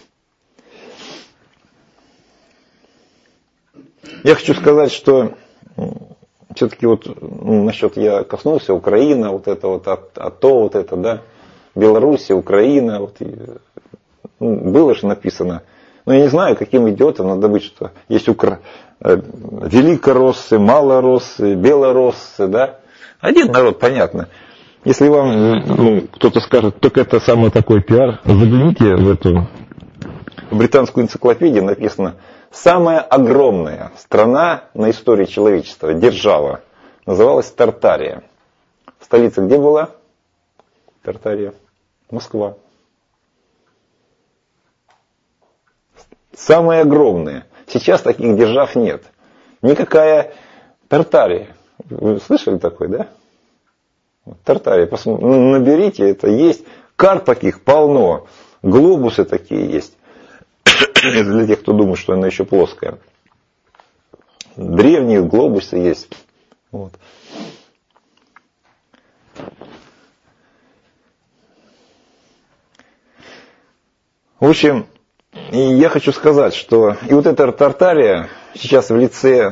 Speaker 1: Я хочу сказать, что все-таки насчет я коснулся Украина, вот это вот АТО, вот это, да, Белоруссия, Украина, было же написано. Но я не знаю, каким идиотом надо быть, что есть великороссы, малороссы, белороссы, да. Один народ, понятно. Если вам кто-то скажет, только это самый такой пиар, загляните в эту британскую энциклопедию, написано, самая огромная страна на истории человечества, держава, называлась Тартария. Столица где была? Тартария. Москва. Самые огромные. Сейчас таких держав нет. Никакая Тартария. Вы слышали такой, да? Тартария. Наберите, это есть. Карт таких полно. Глобусы такие есть. Это для тех, кто думает, что она еще плоская. Древние глобусы есть. Вот. В общем, и я хочу сказать, что и вот эта Тартария сейчас в лице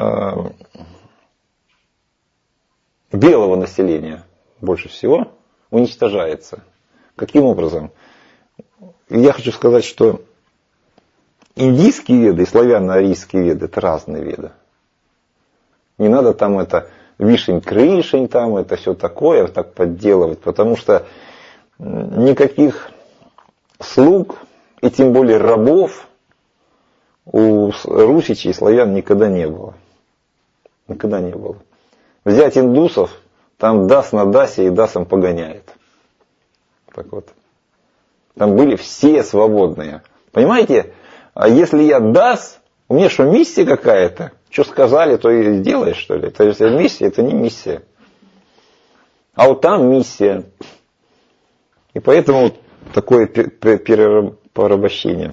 Speaker 1: белого населения больше всего уничтожается. Каким образом? Я хочу сказать, что индийские веды и славяно-арийские веды — это разные веды. Не надо там это вишень-крышень, там это все такое, так подделывать, потому что никаких слуг и тем более рабов у русичей и славян никогда не было. Никогда не было. Взять индусов, там DAS на DAS и DAS погоняет. Так вот. Там были все свободные. Понимаете, а если я DAS, у меня что, миссия какая-то? Что сказали, то и делаешь, что ли? То есть миссия, это не миссия. А вот там миссия. И поэтому вот такое перерабощение.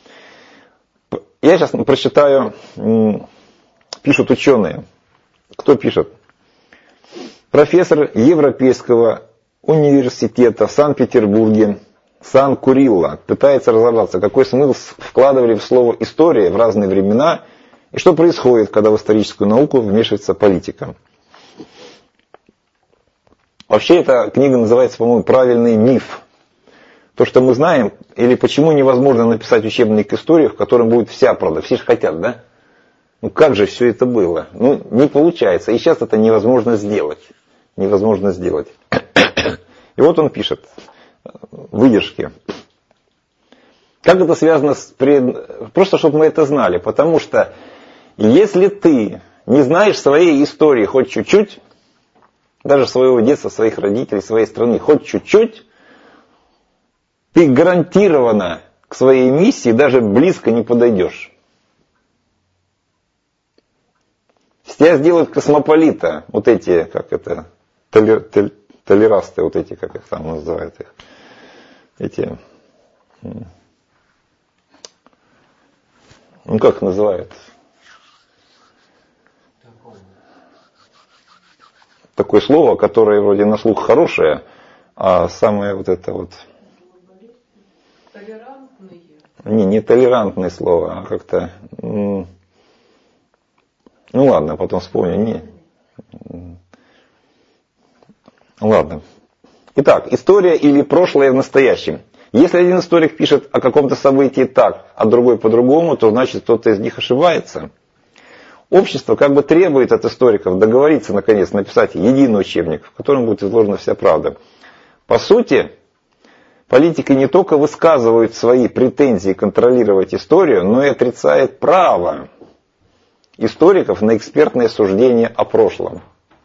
Speaker 1: Я сейчас прочитаю, пишут ученые. Кто пишет? Профессор Европейского университета в Санкт-Петербурге Сан Курилла пытается разобраться, какой смысл вкладывали в слово «история» в разные времена и что происходит, когда в историческую науку вмешивается политика. Вообще эта книга называется, по-моему, «Правильный миф». То, что мы знаем, или почему невозможно написать учебник истории, в котором будет вся правда. Все же хотят, да? Ну как же все это было? Ну не получается. И сейчас это невозможно сделать. Невозможно сделать. И вот он пишет. Выдержки. Как это связано с... Просто чтобы мы это знали. Потому что если ты не знаешь своей истории хоть чуть-чуть, даже своего детства, своих родителей, своей страны, хоть чуть-чуть, ты гарантированно к своей миссии даже близко не подойдешь. С тебя сделают космополита, вот эти, как это, толерасты, вот эти, как их там называют их, эти, ну как их называют? Такое слово, которое вроде на слух хорошее, а самое вот это вот...
Speaker 3: Толерантные?
Speaker 1: Не толерантное слово, а как-то... Ну ладно, потом вспомню. Ладно. Итак, история или прошлое в настоящем. Если один историк пишет о каком-то событии так, а другой по-другому, то значит кто-то из них ошибается. Общество как бы требует от историков договориться, наконец, написать единый учебник, в котором будет изложена вся правда. По сути, политики не только высказывают свои претензии контролировать историю, но и отрицают право историков на экспертное суждение о прошлом.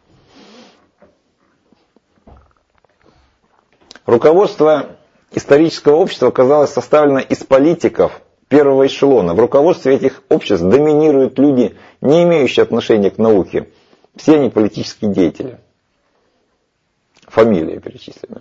Speaker 1: Руководство исторического общества оказалось составлено из политиков первого эшелона. В руководстве этих обществ доминируют люди, не имеющие отношения к науке. Все они политические деятели. Фамилии перечислены.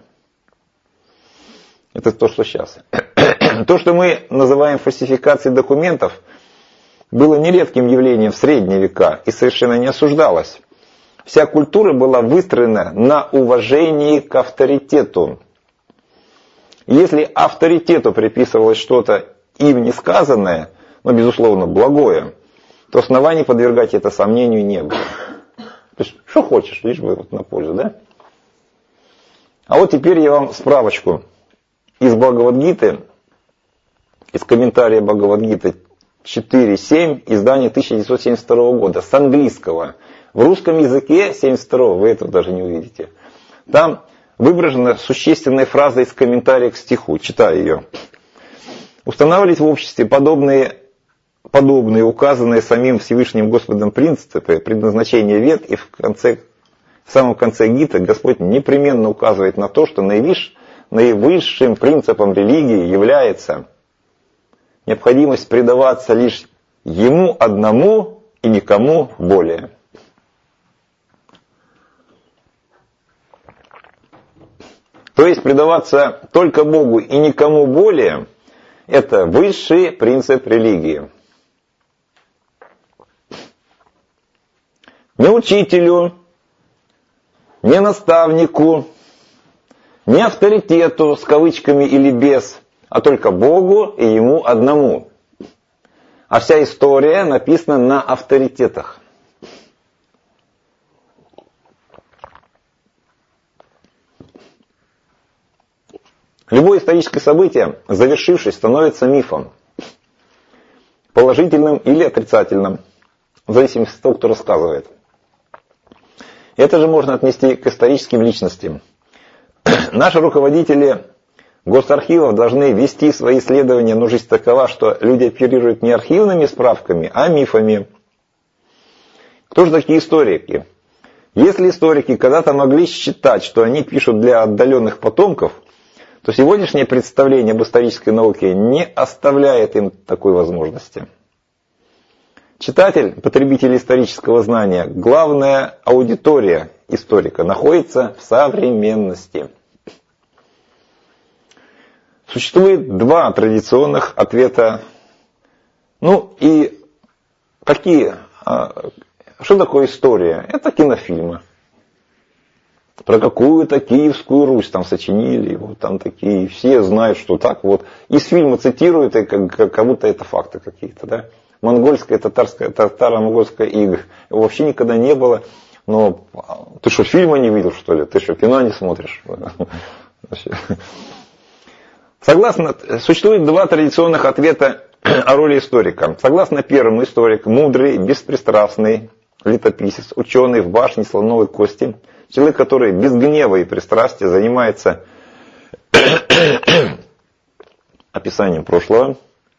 Speaker 1: Это то, что сейчас. То, что мы называем фальсификацией документов, было нередким явлением в средние века и совершенно не осуждалось. Вся культура была выстроена на уважении к авторитету. Если авторитету приписывалось что-то им не сказанное, но, безусловно, благое, то оснований подвергать это сомнению не было. То есть, что хочешь, лишь бы вот на пользу, да? А вот теперь я вам справочку из Бхагавад-гиты, из комментария Бхагавад-гиты 4.7, издание 1972 года, с английского. В русском языке 72-го вы этого даже не увидите. Там выброшена существенная фраза из комментария к стиху. Читаю ее. Устанавливать в обществе подобные указанные самим Всевышним Господом принципы предназначения вет, и в самом конце гиты Господь непременно указывает на то, что наивысшим принципом религии является необходимость предаваться лишь Ему одному и никому более. То есть предаваться только Богу и никому более – это высший принцип религии. Не учителю, не наставнику, не авторитету с кавычками или без, а только Богу и Ему одному. А вся история написана на авторитетах. Любое историческое событие, завершившись, становится мифом. Положительным или отрицательным. В зависимости от того, кто рассказывает. Это же можно отнести к историческим личностям. Наши руководители госархивов должны вести свои исследования, но жизнь такова, что люди оперируют не архивными справками, а мифами. Кто же такие историки? Если историки когда-то могли считать, что они пишут для отдаленных потомков, то сегодняшнее представление об исторической науке не оставляет им такой возможности. Читатель, потребитель исторического знания, главная аудитория историка находится в современности. Существует два традиционных ответа. Ну и какие? Что такое история? Это кинофильмы. Про какую-то Киевскую Русь там сочинили, вот там такие, все знают, что так вот. Из фильма цитируют, и как будто это факты какие-то, да. Монгольская, татаро-монгольская ига. Его вообще никогда не было. Но ты что, фильма не видел, что ли? Ты что, кино не смотришь? Существует два традиционных ответа о роли историка. Согласно первому, историк мудрый, беспристрастный летописец, ученый в башне слоновой кости, человек, который без гнева и пристрастия занимается описанием прошлого.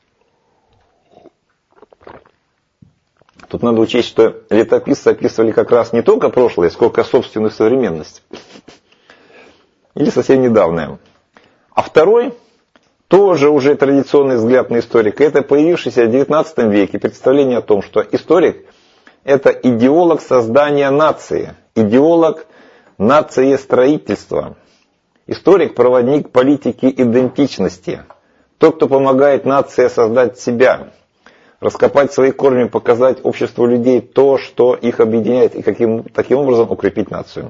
Speaker 1: Тут надо учесть, что летописцы описывали как раз не только прошлое, сколько собственную современность. Или совсем недавнее. А второй, тоже уже традиционный взгляд на историка, это появившееся в XIX веке представление о том, что историк – это идеолог создания нации, идеолог нациестроительства. Историк – проводник политики идентичности, тот, кто помогает нации создать себя, раскопать свои корни, показать обществу людей то, что их объединяет, и таким образом укрепить нацию.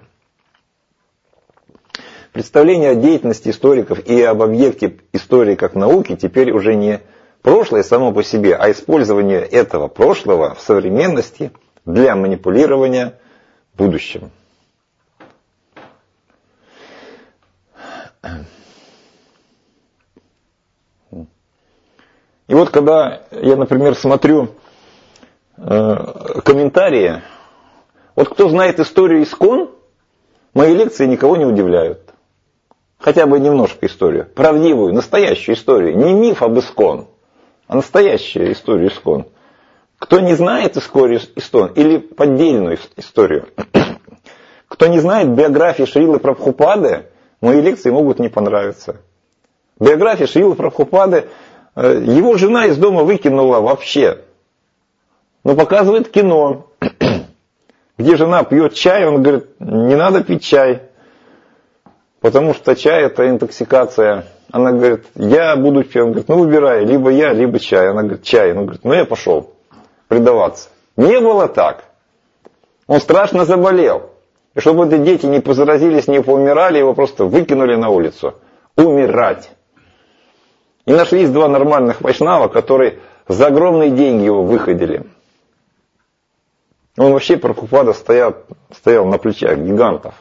Speaker 1: Представление о деятельности историков и об объекте истории как науки теперь уже не прошлое само по себе, а использование этого прошлого в современности для манипулирования будущим. И вот когда я, например, смотрю комментарии, вот кто знает историю ИСККОН, мои лекции никого не удивляют. Хотя бы немножко историю. Правдивую, настоящую историю. Не миф об ИСККОН, а настоящую историю ИСККОН. Кто не знает историю ИСККОН или поддельную историю, кто не знает биографии Шрилы Прабхупады, мои лекции могут не понравиться. Биография Шрилы Прабхупады, его жена из дома выкинула вообще. Но показывает кино, где жена пьет чай, он говорит, не надо пить чай. Потому что чай это интоксикация. Она говорит, я буду пить. Он говорит, ну выбирай, либо я, либо чай. Она говорит, чай. Он говорит, ну я пошел предаваться. Не было так. Он страшно заболел. И чтобы эти дети не позаразились, не поумирали, его просто выкинули на улицу. Умирать. И нашлись два нормальных вайшнава, которые за огромные деньги его выходили. Он вообще, Прабхупада, стоял на плечах гигантов.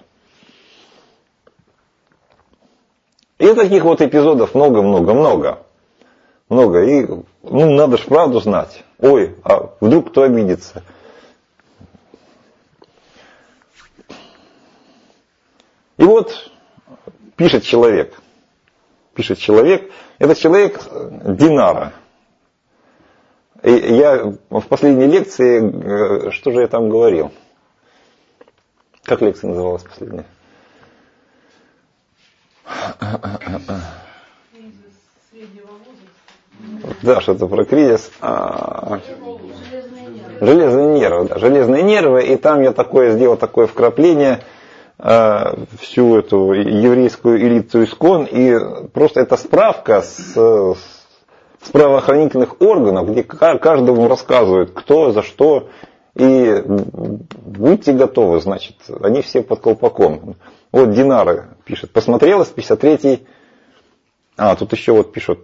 Speaker 1: И таких вот эпизодов много. И надо ж правду знать. Ой, а вдруг кто обидится? И вот пишет человек. Это человек Динара. И я в последней лекции, что же я там говорил? Как лекция называлась последняя?
Speaker 3: Кризис среднего возраста.
Speaker 1: Да, что-то про кризис.
Speaker 3: Железные нервы.
Speaker 1: Железные нервы. И там я сделал такое вкрапление всю эту еврейскую элиту ИСККОН. И просто это справка с правоохранительных органов, где каждому рассказывают, кто, за что. И будьте готовы, значит, они все под колпаком. Вот Динара пишет, посмотрела с 53-й. Тут еще вот пишут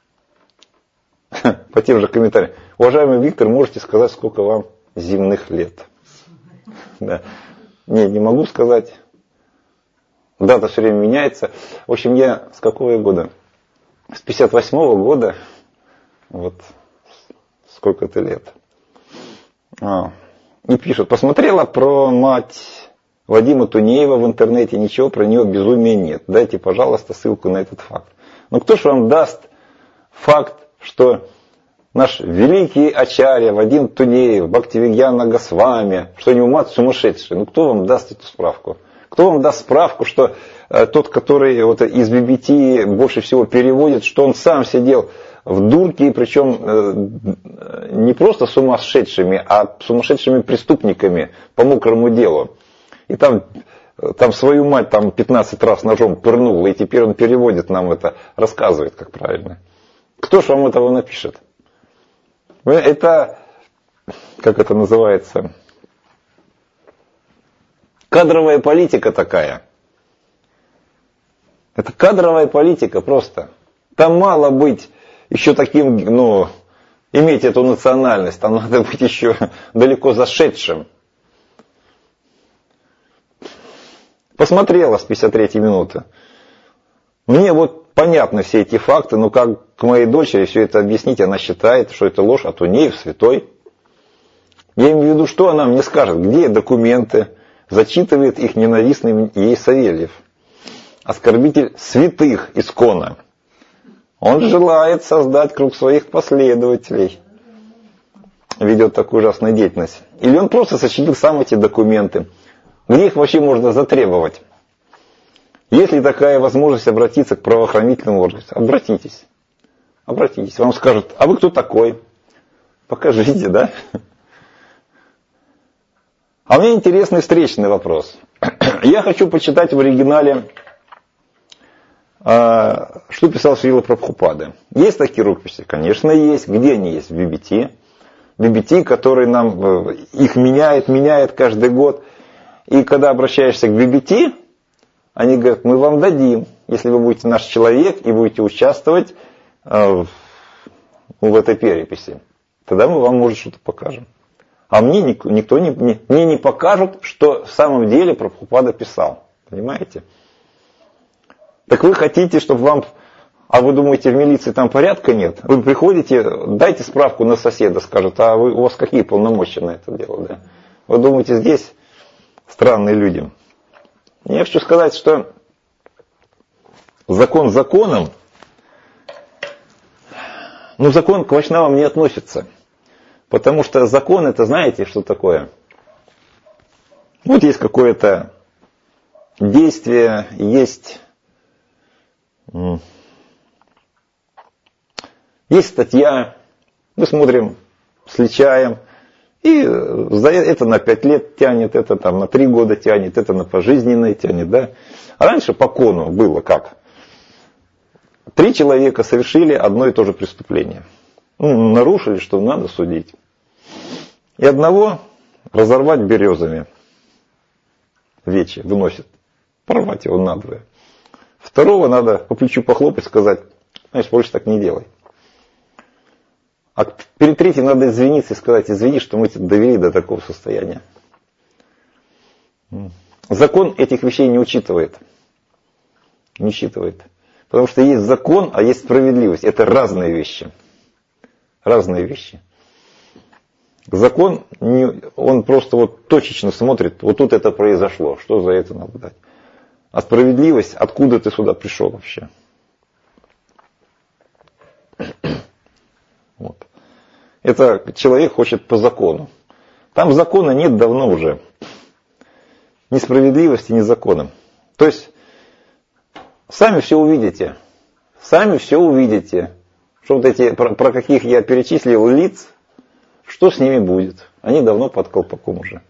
Speaker 1: по тем же комментариям. Уважаемый Виктор, можете сказать, сколько вам земных лет? Да. Не могу сказать. Дата все время меняется. В общем, я с какого года? С 58-го года. Вот сколько-то лет. И пишут, посмотрела про мать Вадима Тунеева в интернете, ничего про нее безумия нет. Дайте, пожалуйста, ссылку на этот факт. Но кто же вам даст факт, что Наш великий Ачарья, Вадим Тунеев, Бхактивигьяна Госвами, что они умат сумасшедшие. Ну кто вам даст эту справку? Кто вам даст справку, что тот, который вот из BBT больше всего переводит, что он сам сидел в дурке, причем не просто сумасшедшими, а сумасшедшими преступниками по мокрому делу. И там свою мать 15 раз ножом пырнул, и теперь он переводит нам это, рассказывает, как правильно. Кто ж вам этого напишет? Это, как это называется, кадровая политика такая. Это кадровая политика просто. Там мало быть еще таким, иметь эту национальность, там надо быть еще далеко зашедшим. Посмотрела с 53-й минуты. Мне вот понятны все эти факты, но как к моей дочери все это объяснить, она считает, что это ложь, а Тунеев святой. Я имею в виду, что она мне скажет, где документы, зачитывает их ненавистный ей Савельев. Оскорбитель святых исконно. Он желает создать круг своих последователей. Ведет такую ужасную деятельность. Или он просто сочинил сам эти документы. Где их вообще можно затребовать? Есть ли такая возможность обратиться к правоохранительным органам? Обратитесь. Обратитесь. Вам скажут, а вы кто такой? Покажите, да? А у меня интересный встречный вопрос. Я хочу почитать в оригинале, что писал Шрила Прабхупада. Есть такие рукописи? Конечно, есть. Где они есть? В BBT. BBT, который нам их меняет каждый год. И когда обращаешься к BBT, они говорят, мы вам дадим, если вы будете наш человек и будете участвовать в этой переписи. Тогда мы вам, может, что-то покажем. А мне никто не покажет, что в самом деле Прабхупада писал. Понимаете? Так вы хотите, чтобы вам... А вы думаете, в милиции там порядка нет? Вы приходите, дайте справку на соседа, скажут, а у вас какие полномочия на это дело? Да? Вы думаете, здесь странные люди? Я хочу сказать, что закон законом, но закон к вайшнавам не относится. Потому что закон, это знаете, что такое? Вот есть какое-то действие, есть статья, мы смотрим, сличаем, и это на 5 лет тянет, это там на 3 года тянет, это на пожизненное тянет, да? А раньше по кону было как? 3 человека совершили одно и то же преступление. Нарушили, что надо судить. И одного разорвать березами. Вечи выносят. Порвать его надвое. Второго надо по плечу похлопать, сказать, знаешь, больше так не делай. А перед третьим надо извиниться и сказать, извини, что мы тебя довели до такого состояния. Закон этих вещей не учитывает. Не учитывает. Потому что есть закон, а есть справедливость. Это разные вещи. Разные вещи. Закон, он просто вот точечно смотрит, вот тут это произошло, что за это надо дать. А справедливость, откуда ты сюда пришел вообще? Вот. Это человек хочет по закону. Там закона нет давно уже. Ни справедливости, ни закона. То есть, сами все увидите. Сами все увидите. Что вот эти, про каких я перечислил лиц, что с ними будет? Они давно под колпаком уже.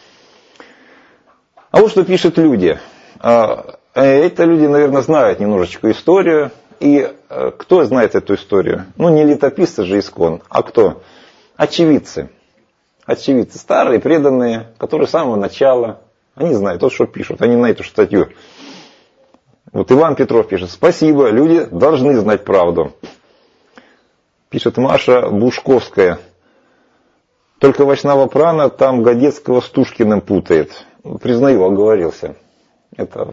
Speaker 1: А вот что пишут люди. Это люди, наверное, знают немножечко историю. И кто знает эту историю? Не летописцы же искон, а кто? Очевидцы. Очевидцы, старые, преданные, которые с самого начала, они знают, вот что пишут, они на эту статью. Вот Иван Петров пишет, спасибо, люди должны знать правду. Пишет Маша Бушковская. Только Вайшнава Прана там Годецкого с Тушкиным путает. Признаю, оговорился. Это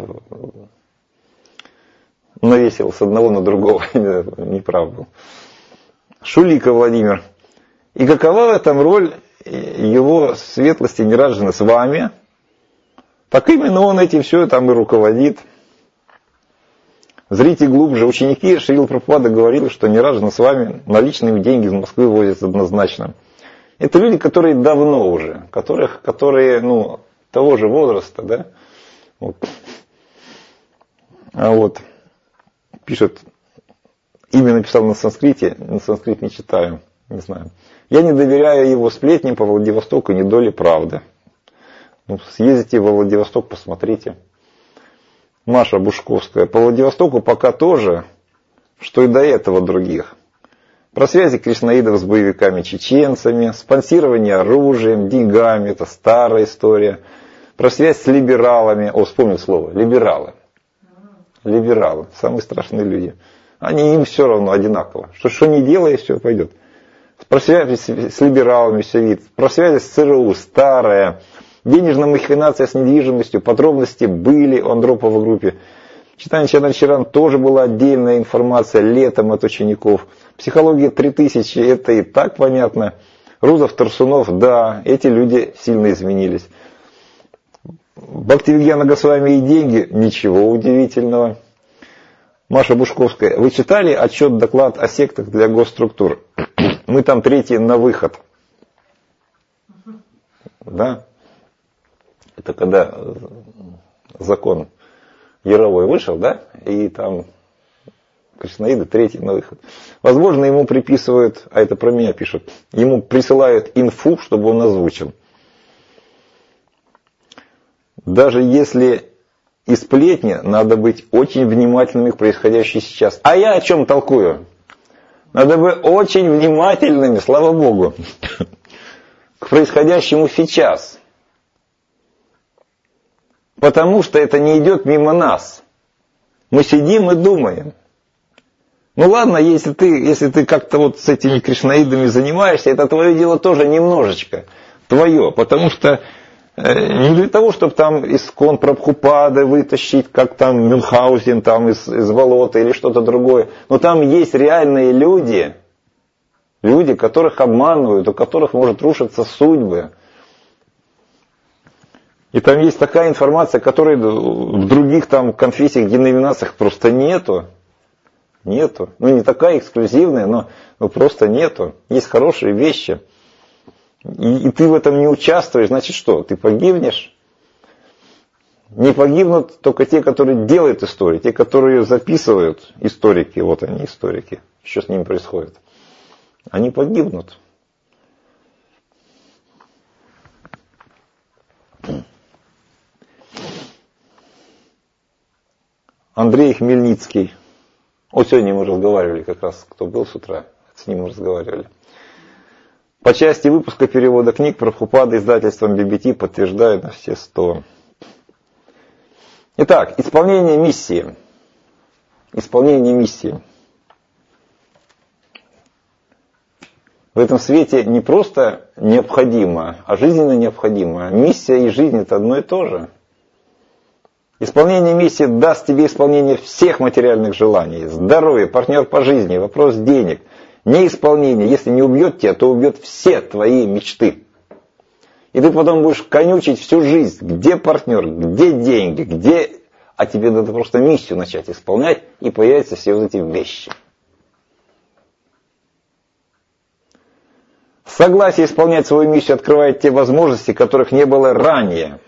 Speaker 1: навесил с одного на другого. Неправ был. Шулика Владимир. И какова в этом роль его светлости Нираджана с вами? Так именно он этим все там и руководит. Зрите глубже. Ученики Шрила Прабхупады говорили, что не раз с вами наличными деньги из Москвы возят однозначно. Это люди, которые давно уже, которые того же возраста, да. Вот. А вот пишет, имя написал на санскрите, на санскрит не читаю, не знаю. Я не доверяю его сплетням по Владивостоку ни доли правды. Съездите во Владивосток, посмотрите. Маша Бушковская. По Владивостоку пока тоже, что и до этого других. Про связи кришнаидов с боевиками-чеченцами, спонсирование оружием, деньгами, это старая история. Про связь с либералами, вспомнил слово, либералы. Либералы, самые страшные люди. Им все равно одинаково. Что не делай, все пойдет. Про связь с либералами все видно. Про связи с ЦРУ, старая. Денежная махинация с недвижимостью, подробности были у Андропова в группе. Читание Чандрачаран тоже была отдельная информация летом от учеников. Психология 3000, это и так понятно. Рузов, Тарсунов, да, эти люди сильно изменились. Бхактивигьяна Госвами и деньги, ничего удивительного. Маша Бушковская, вы читали доклад о сектах для госструктур? Мы там третьи на выход. Да? Это когда закон Яровой вышел, да? И там кришнаиды третий на выход. Возможно, ему приписывают, а это про меня пишут, ему присылают инфу, чтобы он озвучил. Даже если и сплетни, надо быть очень внимательными к происходящему сейчас. А я о чем толкую? Надо быть очень внимательными, слава Богу, к происходящему сейчас. Потому что это не идет мимо нас. Мы сидим и думаем. Ладно, если ты как-то с этими кришнаидами занимаешься, это твое дело тоже немножечко твое. Потому что не для того, чтобы там искон Прабхупады вытащить, как там Мюнхгаузен там из болота или что-то другое. Но там есть реальные люди, которых обманывают, у которых может рушиться судьбы. И там есть такая информация, которой в других там конфессиях, деноминациях просто нету. Нету. Не такая эксклюзивная, но просто нету. Есть хорошие вещи. И ты в этом не участвуешь, значит что? Ты погибнешь? Не погибнут только те, которые делают историю, те, которые записывают историки, вот они историки, что с ними происходит. Они погибнут. Андрей Хмельницкий. Сегодня мы разговаривали, как раз кто был с утра, с ним мы разговаривали. По части выпуска перевода книг Прабхупады издательством BBT подтверждают на все 100. Итак, исполнение миссии. Исполнение миссии. В этом свете не просто необходимо, а жизненно необходимо. Миссия и жизнь это одно и то же. Исполнение миссии даст тебе исполнение всех материальных желаний. Здоровье, партнер по жизни, вопрос денег. Неисполнение, если не убьет тебя, то убьет все твои мечты. И ты потом будешь конючить всю жизнь. Где партнер, где деньги, где... А тебе надо просто миссию начать исполнять, и появятся все вот эти вещи. Согласие исполнять свою миссию открывает те возможности, которых не было ранее.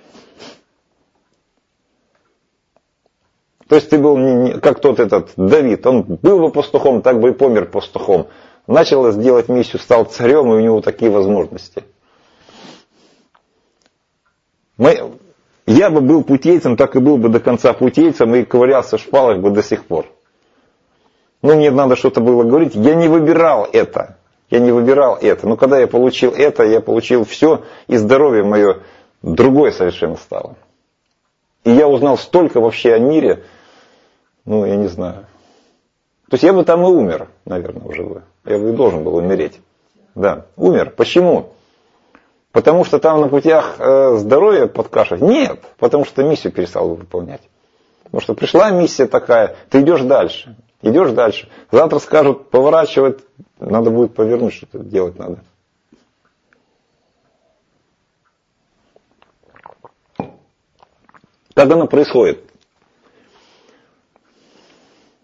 Speaker 1: То есть ты был как тот этот Давид, он был бы пастухом, так бы и помер пастухом. Начал сделать миссию, стал царем, и у него такие возможности. Я бы был путейцем, так и был бы до конца путейцем, и ковырялся в шпалах бы до сих пор. Мне надо что-то было говорить, я не выбирал это. Но когда я получил это, я получил все, и здоровье мое другое совершенно стало. И я узнал столько вообще о мире, я не знаю. То есть я бы там и умер, наверное, уже бы. Я бы и должен был умереть. Да, умер. Почему? Потому что там на путях здоровье подкашивать? Нет, потому что миссию перестал бы выполнять. Потому что пришла миссия такая, ты идешь дальше. Завтра скажут поворачивать, надо будет повернуть, что-то делать надо. Как оно происходит?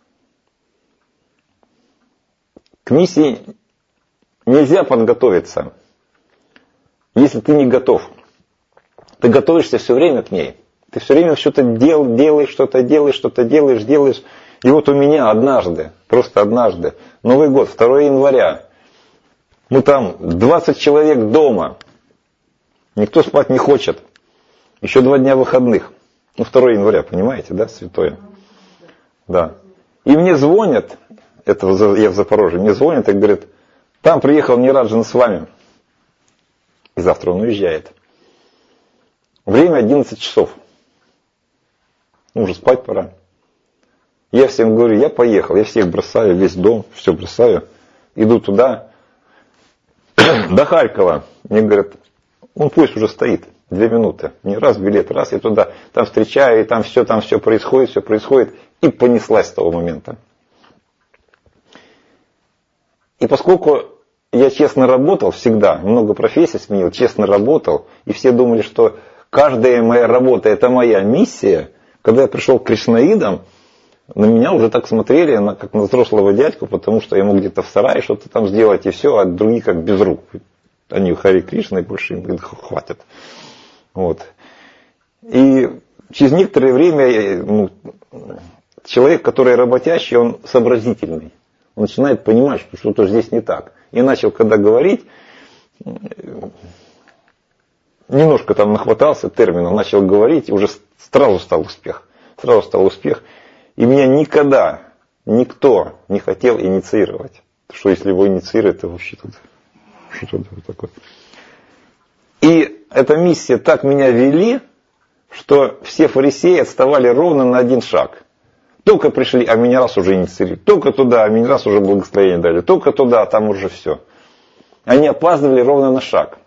Speaker 1: К миссии нельзя подготовиться, если ты не готов. Ты готовишься все время к ней. Ты все время что-то делаешь, что-то делаешь. И вот у меня однажды, просто однажды, Новый год, 2 января, мы там 20 человек дома, никто спать не хочет, еще 2 дня выходных. 2 января, понимаете, да, святое? Да. И мне звонят, я в Запорожье, мне звонят и говорят, там приехал Нираджан с вами. И завтра он уезжает. Время 11 часов. Уже спать пора. Я всем говорю, я поехал, я всех бросаю, весь дом, все бросаю. Иду туда, до Харькова. Мне говорят, поезд уже стоит, 2 минуты. Мне раз билет, раз я туда, там встречаю, и там все происходит. И понеслась с того момента. И поскольку я честно работал всегда, много профессий сменил, честно работал, и все думали, что каждая моя работа это моя миссия, когда я пришел к кришнаидам, на меня уже так смотрели, как на взрослого дядьку, потому что я мог где-то в сарае что-то там сделать, и все, а другие как без рук. Они Хари Кришна, и больше им хватит. Вот. И через некоторое время человек, который работящий, он сообразительный. Он начинает понимать, что что-то здесь не так. И начал, когда говорить, немножко там нахватался терминов, начал говорить, и уже сразу стал успех. И меня никогда никто не хотел инициировать. Что если его инициируют, это вообще что-то такое. И эта миссия так меня вели, что все фарисеи отставали ровно на 1 шаг. Только пришли, а меня раз уже инициировали. Только туда, а меня раз уже благословение дали. Только туда, а там уже все. Они опаздывали ровно на шаг.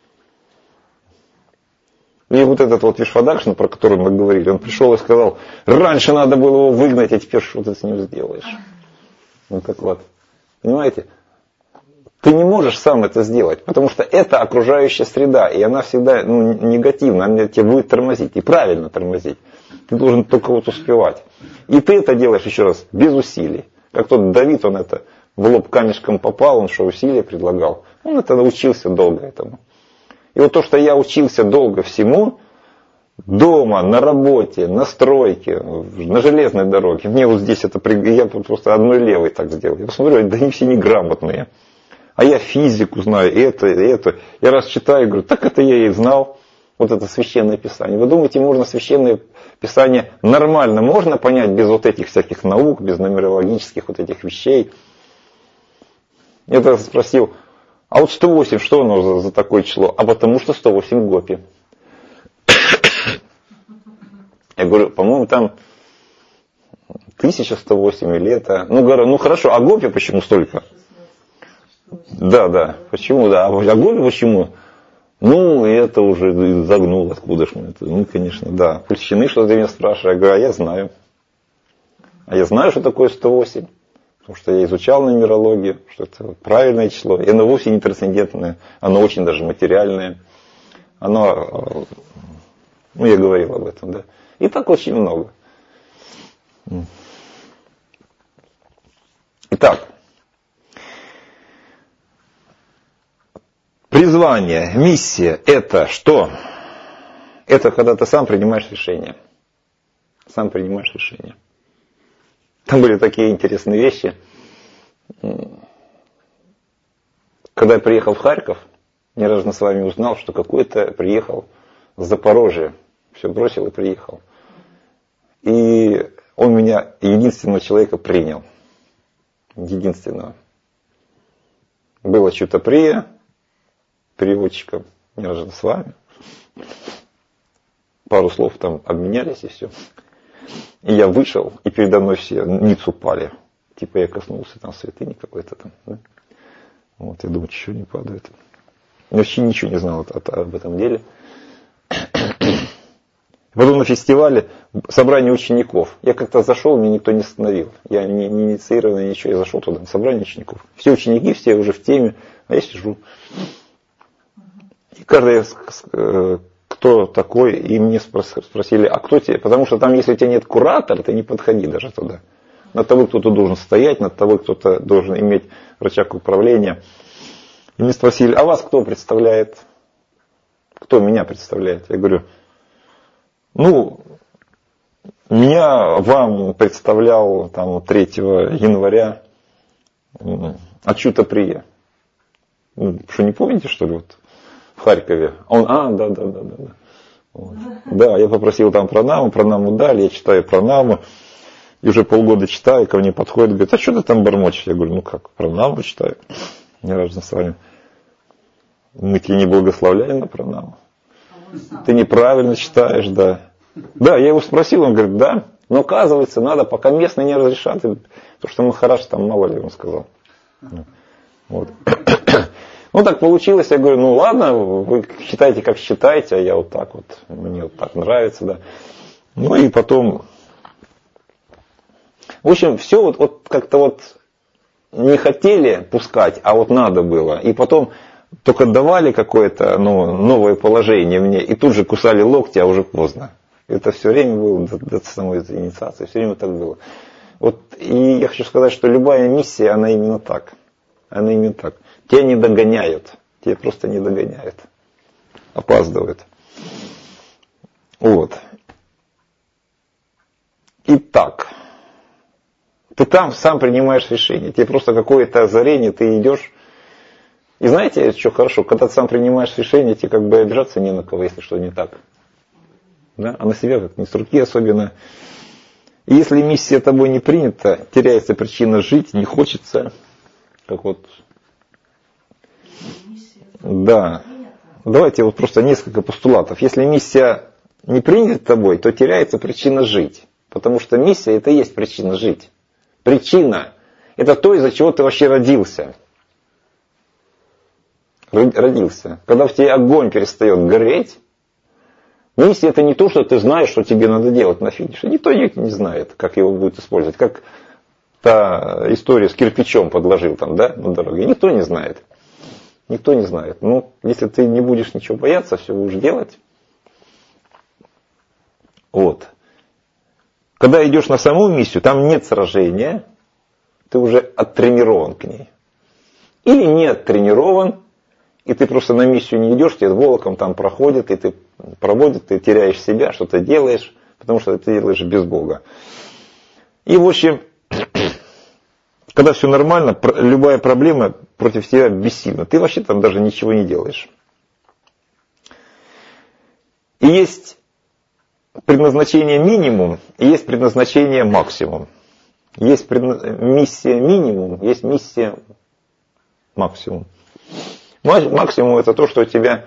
Speaker 1: И вот этот вот Вишвадакшна, про который мы говорили, он пришел и сказал, раньше надо было его выгнать, а теперь что ты с ним сделаешь? Ну так вот. Понимаете? Ты не можешь сам это сделать, потому что это окружающая среда, и она всегда негативна, она тебя будет тормозить, и правильно тормозить. Ты должен только вот успевать. И ты это делаешь, еще раз, без усилий. Как тот Давид, он это в лоб камешком попал, он что, усилия предлагал? Он это научился долго этому. И вот то, что я учился долго всему, дома, на работе, на стройке, на железной дороге, мне вот здесь это, я просто одной левой так сделал. Я посмотрю, да они все неграмотные. А я физику знаю, это. Я раз читаю, говорю, так это я и знал. Вот это священное писание. Вы думаете, можно священное писание нормально можно понять без вот этих всяких наук, без нумерологических вот этих вещей? Я тогда спросил, а вот 108, что оно за такое число? А потому что 108 гопи. Я говорю, по-моему, там 1108 или это... Ну хорошо, а гопи почему столько? Да, почему, да. А гопи почему? Это уже загнул, откуда ж мы это. Конечно, да. Польщины, что ты меня спрашиваешь? Я говорю, а я знаю. А я знаю, что такое 108. Потому что я изучал нумерологию, что это правильное число. И оно вовсе не трансцендентное, оно очень даже материальное. Оно, я говорил об этом, да. И так очень много. Итак, призвание, миссия – это что? Это когда ты сам принимаешь решение. Сам принимаешь решение. Там были такие интересные вещи. Когда я приехал в Харьков, я раз с вами узнал, что какой-то приехал с Запорожья. Все бросил и приехал. И он меня, единственного человека, принял. Единственного. Было Чутаприя, переводчиком, я раз с вами. Пару слов там обменялись и все. И я вышел, и передо мной все ниц упали. Типа я коснулся там святыни какой-то там. Да? Вот, я думаю, чего не падает. Я вообще ничего не знал об этом деле. Потом на фестивале собрание учеников. Я как-то зашел, меня никто не остановил. Я не инициированный, ничего. Я зашел туда, на собрание учеников. Все ученики, все уже в теме, а я сижу. И каждый, кто такой, и мне спросили, а кто тебе? Потому что там, если у тебя нет куратора, ты не подходи даже туда. Над тобой кто-то должен стоять, над тобой кто-то должен иметь рычаг управления. И мне спросили, а вас кто представляет? Кто меня представляет? Я говорю, меня вам представлял там 3 января Ачута Прия. Что, не помните, что ли, вот в Харькове? Он, да. Вот. Да, я попросил там пранаму дали, я читаю пранаму, и уже полгода читаю, ко мне подходит, говорит, а что ты там бормочешь? Я говорю, как, пранаму читаю. Не разно с вами. Мы тебя не благословляли на пранаму. Ты неправильно читаешь, да. Да, я его спросил, он говорит, да, но оказывается, надо, пока местные не разрешат, то, что Махарадж там мало ли он сказал. Вот. Так получилось, я говорю, ладно, вы считайте, как считаете, а я вот так вот, мне вот так нравится, да. И потом, в общем, все вот как-то вот не хотели пускать, а вот надо было. И потом только давали какое-то новое положение мне, и тут же кусали локти, а уже поздно. Это все время было до самой инициации, все время так было. И я хочу сказать, что любая миссия, она именно так. Она именно так. Тебя не догоняют. Тебя просто не догоняют. Опаздывают. Вот. Итак. Ты там сам принимаешь решение. Тебе просто какое-то озарение, ты идешь. И знаете, что хорошо? Когда ты сам принимаешь решение, тебе как бы обижаться не на кого, если что не так. Да? А на себя как ни с руки особенно. И если миссия тобой не принята, теряется причина жить, не хочется. Как вот. Да. Давайте вот просто несколько постулатов. Если миссия не принята тобой, то теряется причина жить. Потому что миссия это и есть причина жить. Причина это то, из-за чего ты вообще родился. Когда в тебе огонь перестает гореть, миссия это не то, что ты знаешь, что тебе надо делать на финише. Никто не знает, как его будет использовать. Как та история с кирпичом подложил там, да, на дороге. Никто не знает. Никто не знает. Если ты не будешь ничего бояться, все будешь делать. Вот. Когда идешь на саму миссию, там нет сражения, ты уже оттренирован к ней. Или не оттренирован, и ты просто на миссию не идешь, тебе волоком там проходит, и ты проводит, ты теряешь себя, что-то делаешь, потому что ты делаешь без Бога. И в общем, когда все нормально, любая проблема против тебя бессильна. Ты вообще там даже ничего не делаешь. И есть предназначение минимум, и есть предназначение максимум. Есть миссия минимум, есть миссия максимум. Максимум это то, что у тебя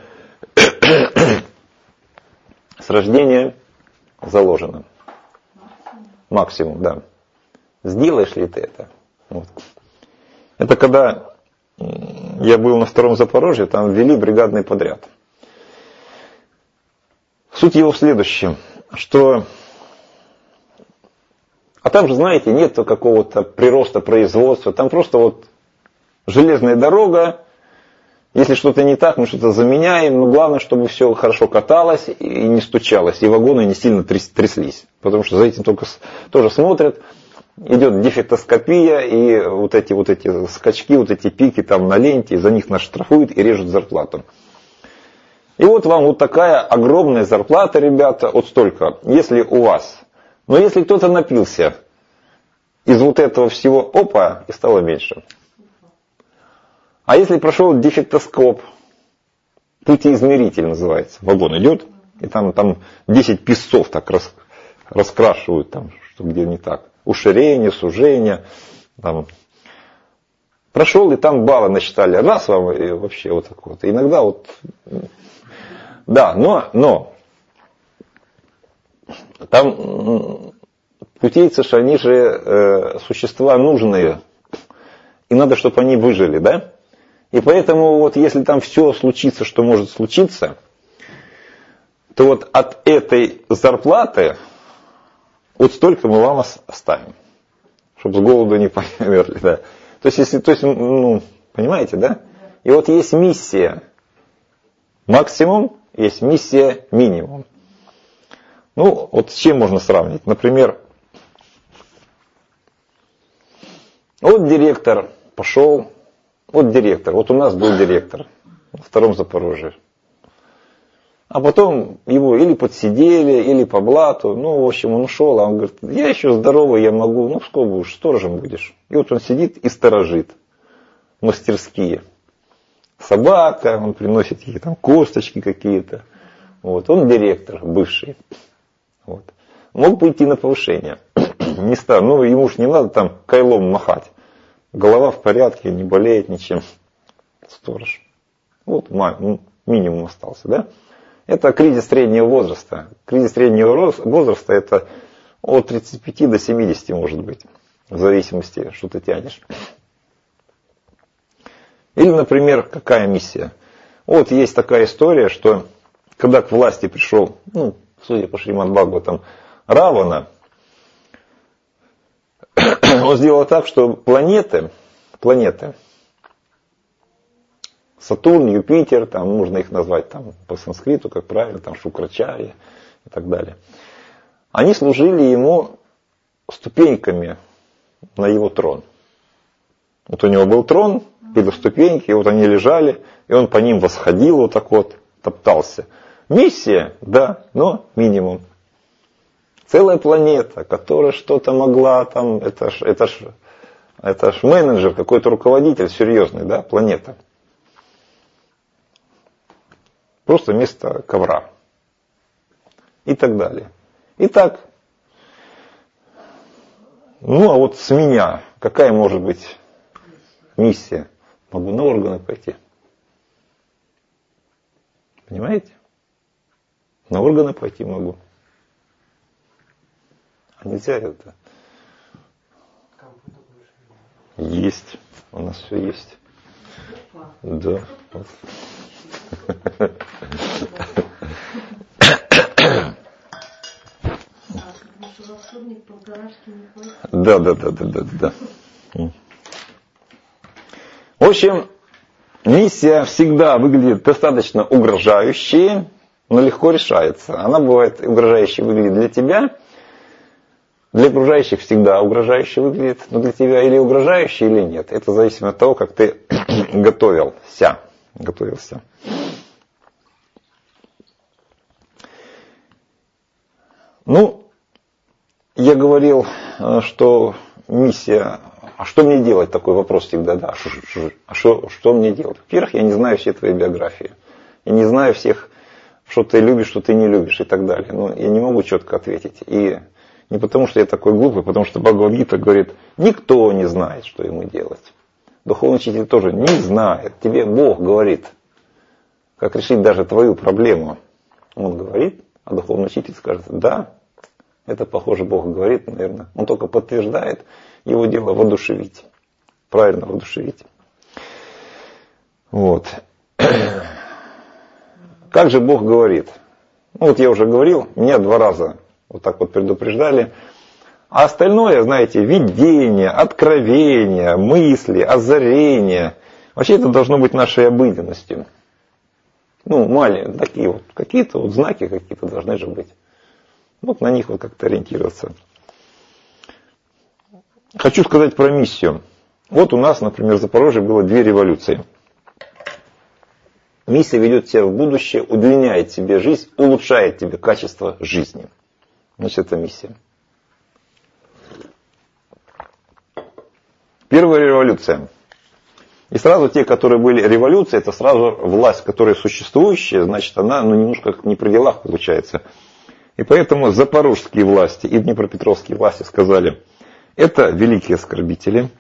Speaker 1: с рождения заложено. Максимум, да. Сделаешь ли ты это? Вот. Это когда я был на 2-м Запорожье, там ввели бригадный подряд. Суть его в следующем, что... А там же, знаете, нет какого-то прироста производства, там просто вот железная дорога, если что-то не так, мы что-то заменяем, но главное, чтобы все хорошо каталось и не стучалось, и вагоны не сильно тряслись, потому что за этим только тоже смотрят. Идет дефектоскопия, и вот эти скачки, вот эти пики там на ленте, за них нас штрафуют и режут зарплату. И вот вам вот такая огромная зарплата, ребята, вот столько, если у вас. Но если кто-то напился из вот этого всего, опа, и стало меньше. А если прошел дефектоскоп, путеизмеритель называется, вагон идет, и там 10 песцов так раскрашивают, там, что где не так. Уширение, сужение. Там. Прошел, и там баллы насчитали. Раз вам, и вообще вот так вот. Иногда вот... Да, но там путейцы, они же существа нужные. И надо, чтобы они выжили, да? И поэтому вот если там все случится, что может случиться, то вот от этой зарплаты вот столько мы вам оставим, чтобы с голоду не померли, да. То есть, понимаете, да? И вот есть миссия максимум, есть миссия минимум. Вот с чем можно сравнить? Например, вот директор пошел вот директор, вот у нас был директор во втором Запорожье. А потом его или подсидели, или по блату, ну, в общем, он ушел, а он говорит, я еще здоровый, я могу, ну, что будешь, сторожем будешь. И вот он сидит и сторожит, мастерские. Собака, он приносит ей там косточки какие-то. Вот, он директор бывший. Вот. Мог бы идти на повышение. Не стал, ну, ему уж не надо там кайлом махать. Голова в порядке, не болеет ничем. Сторож. Вот минимум остался, да? Это кризис среднего возраста. Кризис среднего возраста это от 35 до 70 может быть. В зависимости, что ты тянешь. Или, например, какая миссия? Вот есть такая история, что когда к власти пришел, ну, судя по Шримад Бхагаватам, Равана, он сделал так, что планеты, Сатурн, Юпитер, там можно их назвать там, по санскриту, как правильно, там Шукрачарья и так далее. Они служили ему ступеньками на его трон. Вот у него был трон, или ступеньки, и вот они лежали, и он по ним восходил вот так вот, топтался. Миссия, да, но минимум. Целая планета, которая что-то могла там, это ж менеджер, какой-то руководитель серьезный, да, планета. Просто вместо ковра. И так далее. Итак, ну а вот с меня какая может быть миссия? Могу на органы пойти. Понимаете? На органы пойти могу. А нельзя это. Есть. У нас все есть. Да. Да. В общем, миссия всегда выглядит достаточно угрожающей, но легко решается. Она бывает угрожающей выглядит для тебя, для окружающих всегда угрожающе выглядит, но для тебя или угрожающе, или нет. Это зависит от того, как ты готовился. Ну, я говорил, что миссия, а что мне делать? Такой вопрос всегда, да. Что мне делать? Во-первых, я не знаю всей твоей биографии. Я не знаю всех, что ты любишь, что ты не любишь и так далее. Но я не могу четко ответить. И не потому, что я такой глупый, потому что Бхагавад-гита говорит, никто не знает, что ему делать. Духовный учитель тоже не знает. Тебе Бог говорит, как решить даже твою проблему. Он говорит, а духовный учитель скажет, да, это похоже Бог говорит, наверное. Он только подтверждает, его дело воодушевить. Правильно воодушевить. Вот. Как же Бог говорит? Ну вот я уже говорил, меня 2 раза вот так вот предупреждали. А остальное, знаете, видение, откровение, мысли, озарение. Вообще это должно быть нашей обыденностью. Ну, маленькие, такие вот, какие-то вот знаки какие-то должны же быть. Вот на них вот как-то ориентироваться. Хочу сказать про миссию. Вот у нас, например, в Запорожье было 2 революции. Миссия ведет тебя в будущее, удлиняет тебе жизнь, улучшает тебе качество жизни. Значит, это миссия. Первая революция. И сразу те, которые были революции, это сразу власть, которая существующая, значит, она немножко не при делах получается. И поэтому запорожские власти и днепропетровские власти сказали, это великие оскорбители,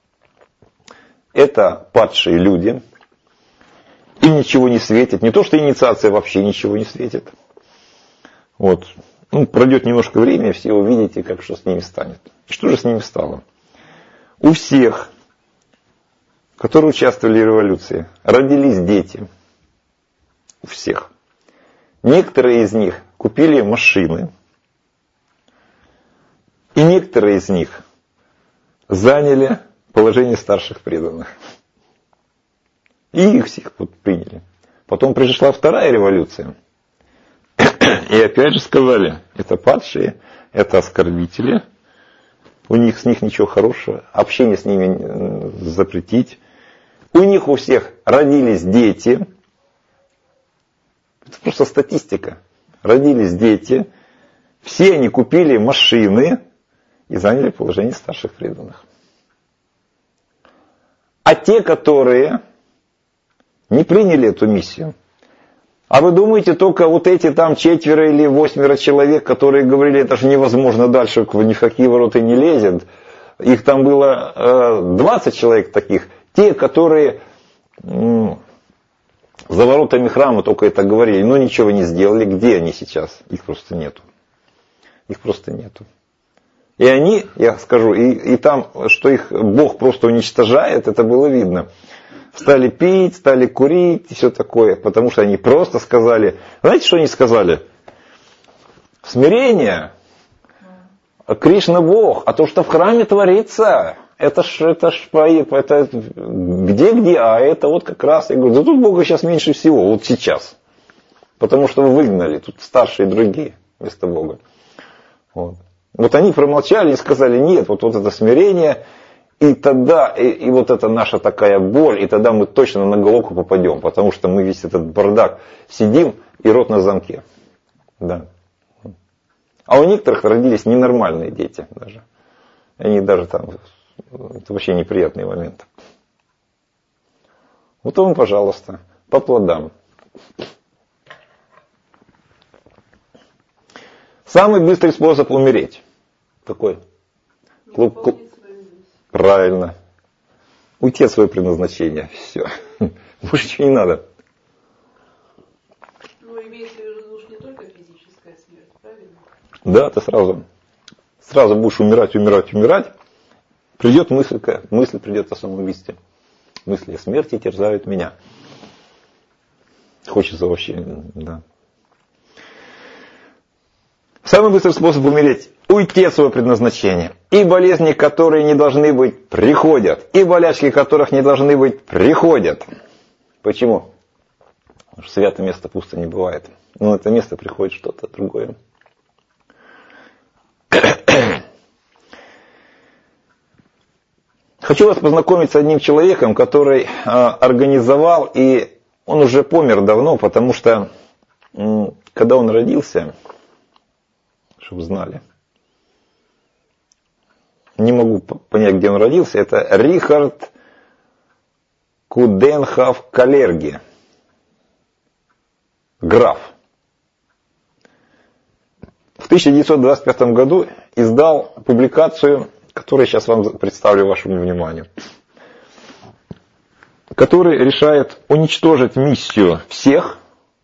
Speaker 1: это падшие люди, им ничего не светит. Не то, что инициация вообще ничего не светит. Вот. Ну, пройдет немножко времени, все увидите, как что с ними станет. Что же с ними стало? У всех, которые участвовали в революции, родились дети. У всех. Некоторые из них купили машины. И некоторые из них заняли положение старших преданных. И их всех вот приняли. Потом пришла вторая революция. И опять же сказали, это падшие, это оскорбители. С них ничего хорошего. Общение с ними запретить. У них у всех родились дети. Это просто статистика. Родились дети. Все они купили машины и заняли положение старших преданных. А те, которые не приняли эту миссию, а вы думаете, только вот эти там 4 или 8 человек, которые говорили, это же невозможно дальше, ни в какие ворота не лезет. Их там было 20 человек таких. Те, которые за воротами храма только это говорили, но ничего не сделали. Где они сейчас? Их просто нету. Их просто нету. И они, я скажу, и там, что их Бог просто уничтожает, это было видно. Стали пить, стали курить и все такое, потому что они просто сказали, знаете, что они сказали? Смирение, Кришна Бог, а то, что в храме творится, это где, а это вот как раз, я говорю, да тут Бога сейчас меньше всего, вот сейчас, потому что вы выгнали, тут старшие другие вместо Бога. Вот они промолчали и сказали, нет, вот это смирение. И тогда, и вот это наша такая боль, и тогда мы точно на головку попадем, потому что мы весь этот бардак сидим и рот на замке. Да. А у некоторых родились ненормальные дети даже. Они даже там, это вообще неприятный момент. Вот вам, пожалуйста, по плодам. Самый быстрый способ умереть. Какой? Правильно. Уйти от своего предназначения. Все. Больше ничего не надо.
Speaker 3: Ну, имеется в виду не только физическая смерть, правильно?
Speaker 1: Да, ты сразу будешь умирать. Придет мысль придет о самоубийстве. Мысли о смерти терзают меня. Хочется вообще, да. Самый быстрый способ умереть – уйти от своего предназначения. И болезни, которые не должны быть, приходят. И болячки, которых не должны быть, приходят. Почему? Потому что святое место пусто не бывает. Но на это место приходит что-то другое. Хочу вас познакомить с одним человеком, который организовал, и он уже помер давно, потому что когда он родился, чтобы знали. Не могу понять, где он родился. Это Рихард Куденхав Калерги. Граф. В 1925 году издал публикацию, которую я сейчас вам представлю вашему вниманию. Который решает уничтожить миссию всех,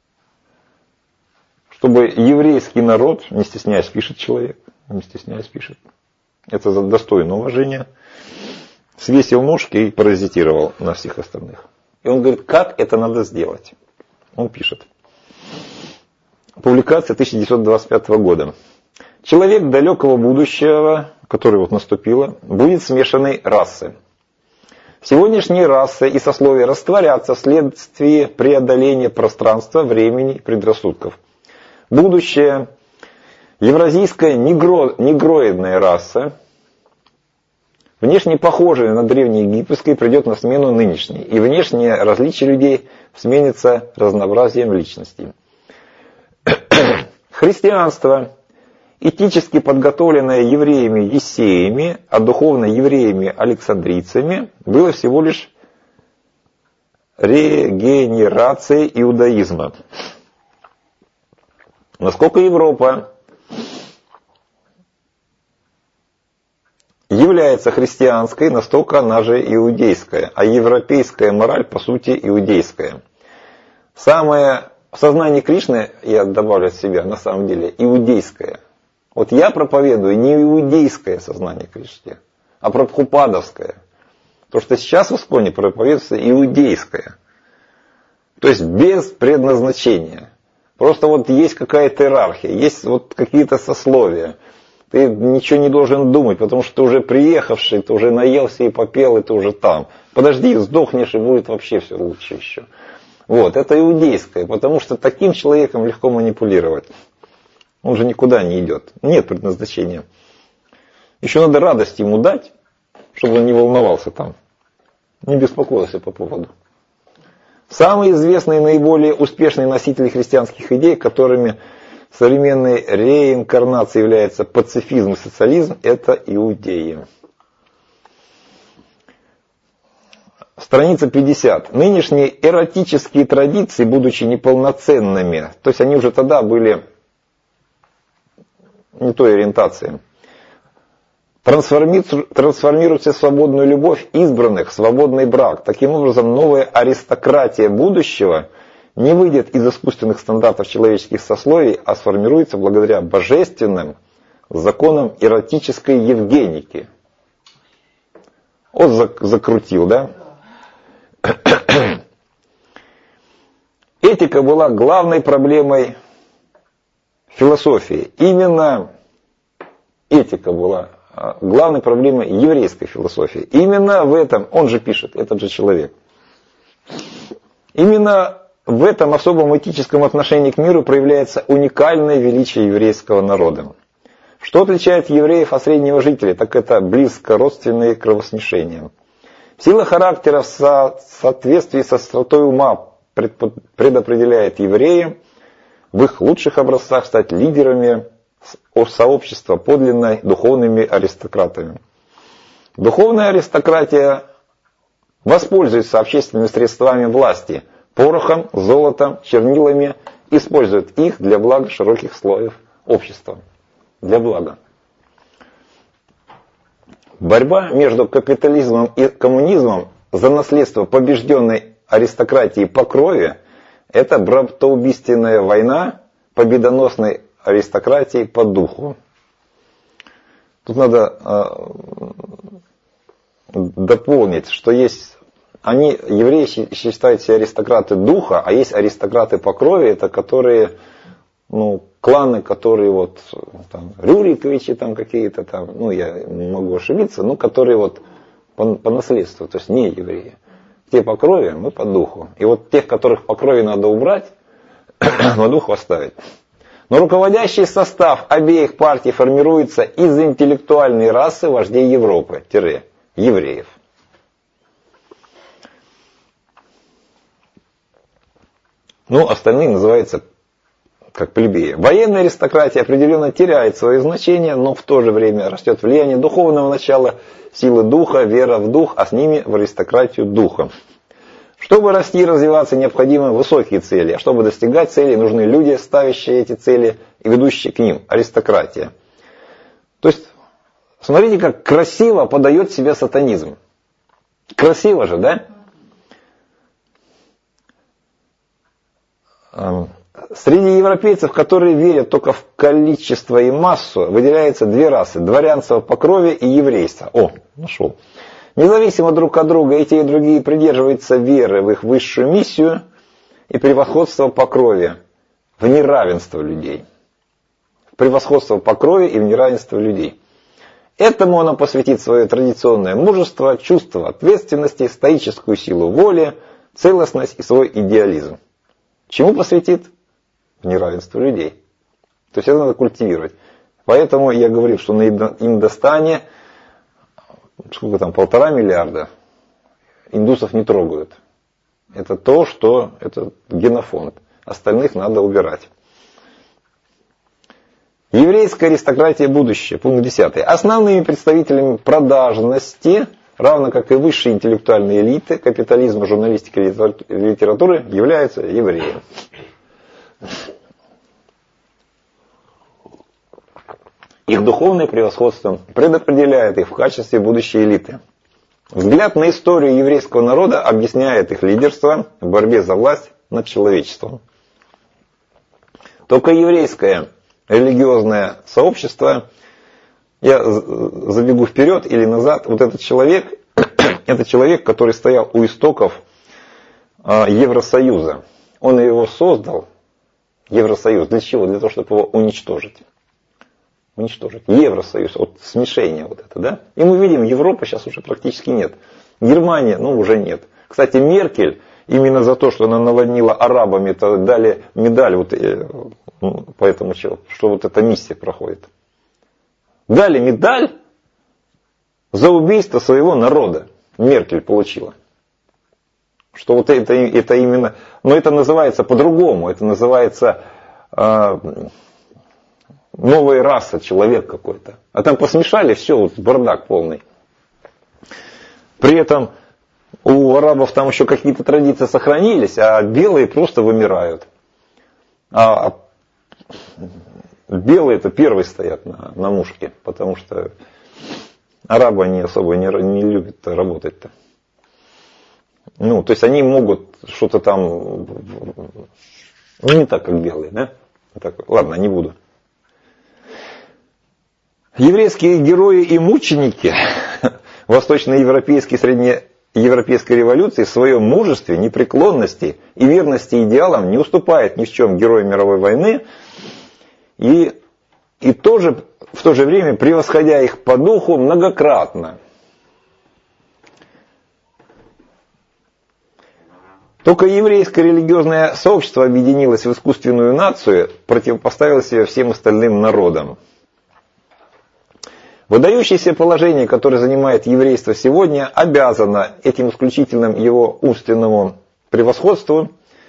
Speaker 1: чтобы еврейский народ, не стесняясь, пишет человек, не стесняясь, пишет, это достойно уважения, свесил ножки и паразитировал на всех остальных. И он говорит, как это надо сделать? Он пишет. Публикация 1925 года. Человек далекого будущего, который вот наступило, будет смешанной расы. Сегодняшние расы и сословия растворятся вследствие преодоления пространства, времени и предрассудков. Будущее евразийская негроидная раса, внешне похожая на древнеегипетской, придет на смену нынешней. И внешнее различие людей сменится разнообразием личностей. Христианство, этически подготовленное евреями-ессеями, а духовно евреями-александрийцами, было всего лишь регенерацией иудаизма. Насколько Европа является христианской, настолько она же иудейская, а европейская мораль по сути иудейская. Самое в сознании Кришны, я добавлю от себя, на самом деле иудейское. Вот я проповедую не иудейское сознание Кришны, а прабхупадовское. То, что сейчас в Исконе проповедуется иудейское. То есть без предназначения. Просто вот есть какая-то иерархия, есть вот какие-то сословия. Ты ничего не должен думать, потому что ты уже приехавший, ты уже наелся и попел, и ты уже там. Подожди, сдохнешь, и будет вообще все лучше еще. Вот, это иудейское, потому что таким человеком легко манипулировать. Он же никуда не идет. Нет предназначения. Еще надо радость ему дать, чтобы он не волновался там. не беспокоился по поводу. Самые известные и наиболее успешные носители христианских идей, которыми современной реинкарнацией является пацифизм и социализм, это иудеи. Страница 50. Нынешние эротические традиции, будучи неполноценными, то есть они уже тогда были не той ориентации, трансформируются в свободную любовь избранных, свободный брак. Таким образом, новая аристократия будущего не выйдет из искусственных стандартов человеческих сословий, а сформируется благодаря божественным законам эротической евгеники. Вот закрутил, да? Этика была главной проблемой философии. Именно этика была главной проблемой еврейской философии. Именно в этом, он же пишет, этот же человек, именно в этом особом этическом отношении к миру проявляется уникальное величие еврейского народа. Что отличает евреев от среднего жителя, так это близко родственные кровосмешения. Сила характера в соответствии со остротой ума предопределяет евреям в их лучших образцах стать лидерами сообщества подлинной духовными аристократами. Духовная аристократия воспользуется общественными средствами власти, порохом, золотом, чернилами, использует их для блага широких слоев общества. Для блага. Борьба между капитализмом и коммунизмом за наследство побежденной аристократии по крови – это братоубийственная война победоносной аристократии по духу. Тут надо дополнить, что есть, евреи считают себя аристократы духа, а есть аристократы по крови, это которые, кланы, которые вот, там, Рюриковичи там какие-то там, я могу ошибиться, которые вот по наследству, то есть не евреи. Те по крови, мы по духу. И вот тех, которых по крови надо убрать, по духу оставить. Но руководящий состав обеих партий формируется из интеллектуальной расы вождей Европы, евреев. Остальные называются как плебеи. Военная аристократия определенно теряет свое значение, но в то же время растет влияние духовного начала, силы духа, вера в дух, а с ними в аристократию духа. Чтобы расти и развиваться, необходимы высокие цели, а чтобы достигать целей, нужны люди, ставящие эти цели и ведущие к ним, аристократия. То есть, смотрите, как красиво подает себя сатанизм. Красиво же, да? Среди европейцев, которые верят только в количество и массу, выделяются две расы – дворянство по крови и еврейство. Нашел. Независимо друг от друга, и те, и другие придерживаются веры в их высшую миссию и превосходство по крови в неравенство людей. Превосходство по крови и в неравенство людей. Этому она посвятит свое традиционное мужество, чувство ответственности, стоическую силу воли, целостность и свой идеализм. Чему посвятит? В неравенство людей. То есть это надо культивировать. Поэтому я говорил, что на Индостане, сколько там, 1,5 миллиарда, индусов не трогают. Это это генофонд. Остальных надо убирать. Еврейская аристократия будущее. Пункт 10. Основными представителями продажности, равно как и высшей интеллектуальной элиты, капитализма, журналистики и литературы, являются евреи. Их духовное превосходство предопределяет их в качестве будущей элиты. Взгляд на историю еврейского народа объясняет их лидерство в борьбе за власть над человечеством. Только еврейское религиозное сообщество, я забегу вперед или назад, вот этот человек, это человек, который стоял у истоков Евросоюза. Он его создал, Евросоюз, для чего? Для того, чтобы его уничтожить. Евросоюз, смешение вот это, да? И мы видим, Европы сейчас уже практически нет. Германия, уже нет. Кстати, Меркель, именно за то, что она наводнила арабами, то дали медаль поэтому, что вот эта миссия проходит. Дали медаль за убийство своего народа. Меркель получила. Что вот это именно, но это называется по-другому, это называется новая раса, человек какой-то. А там посмешали, все, вот бардак полный. При этом у арабов там еще какие-то традиции сохранились, а белые просто вымирают. А белые это первые стоят на мушке, потому что арабы они особо не любят работать-то. Ну, то есть они могут что-то там, ну не так, как белые, да? Так, ладно, не буду. Еврейские герои и мученики восточноевропейской, среднеевропейской революции в своем мужестве, непреклонности и верности идеалам не уступают ни в чем героям мировой войны и тоже в то же время превосходя их по духу многократно. Только еврейское религиозное сообщество объединилось в искусственную нацию, противопоставилось ее всем остальным народам. Выдающееся положение, которое занимает еврейство сегодня, обязано этим исключительным его умственному превосходству,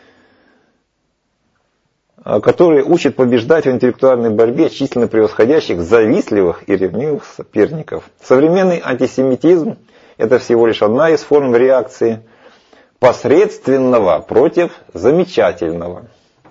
Speaker 1: которое учит побеждать в интеллектуальной борьбе численно превосходящих завистливых и ревнивых соперников. Современный антисемитизм – это всего лишь одна из форм реакции посредственного против замечательного.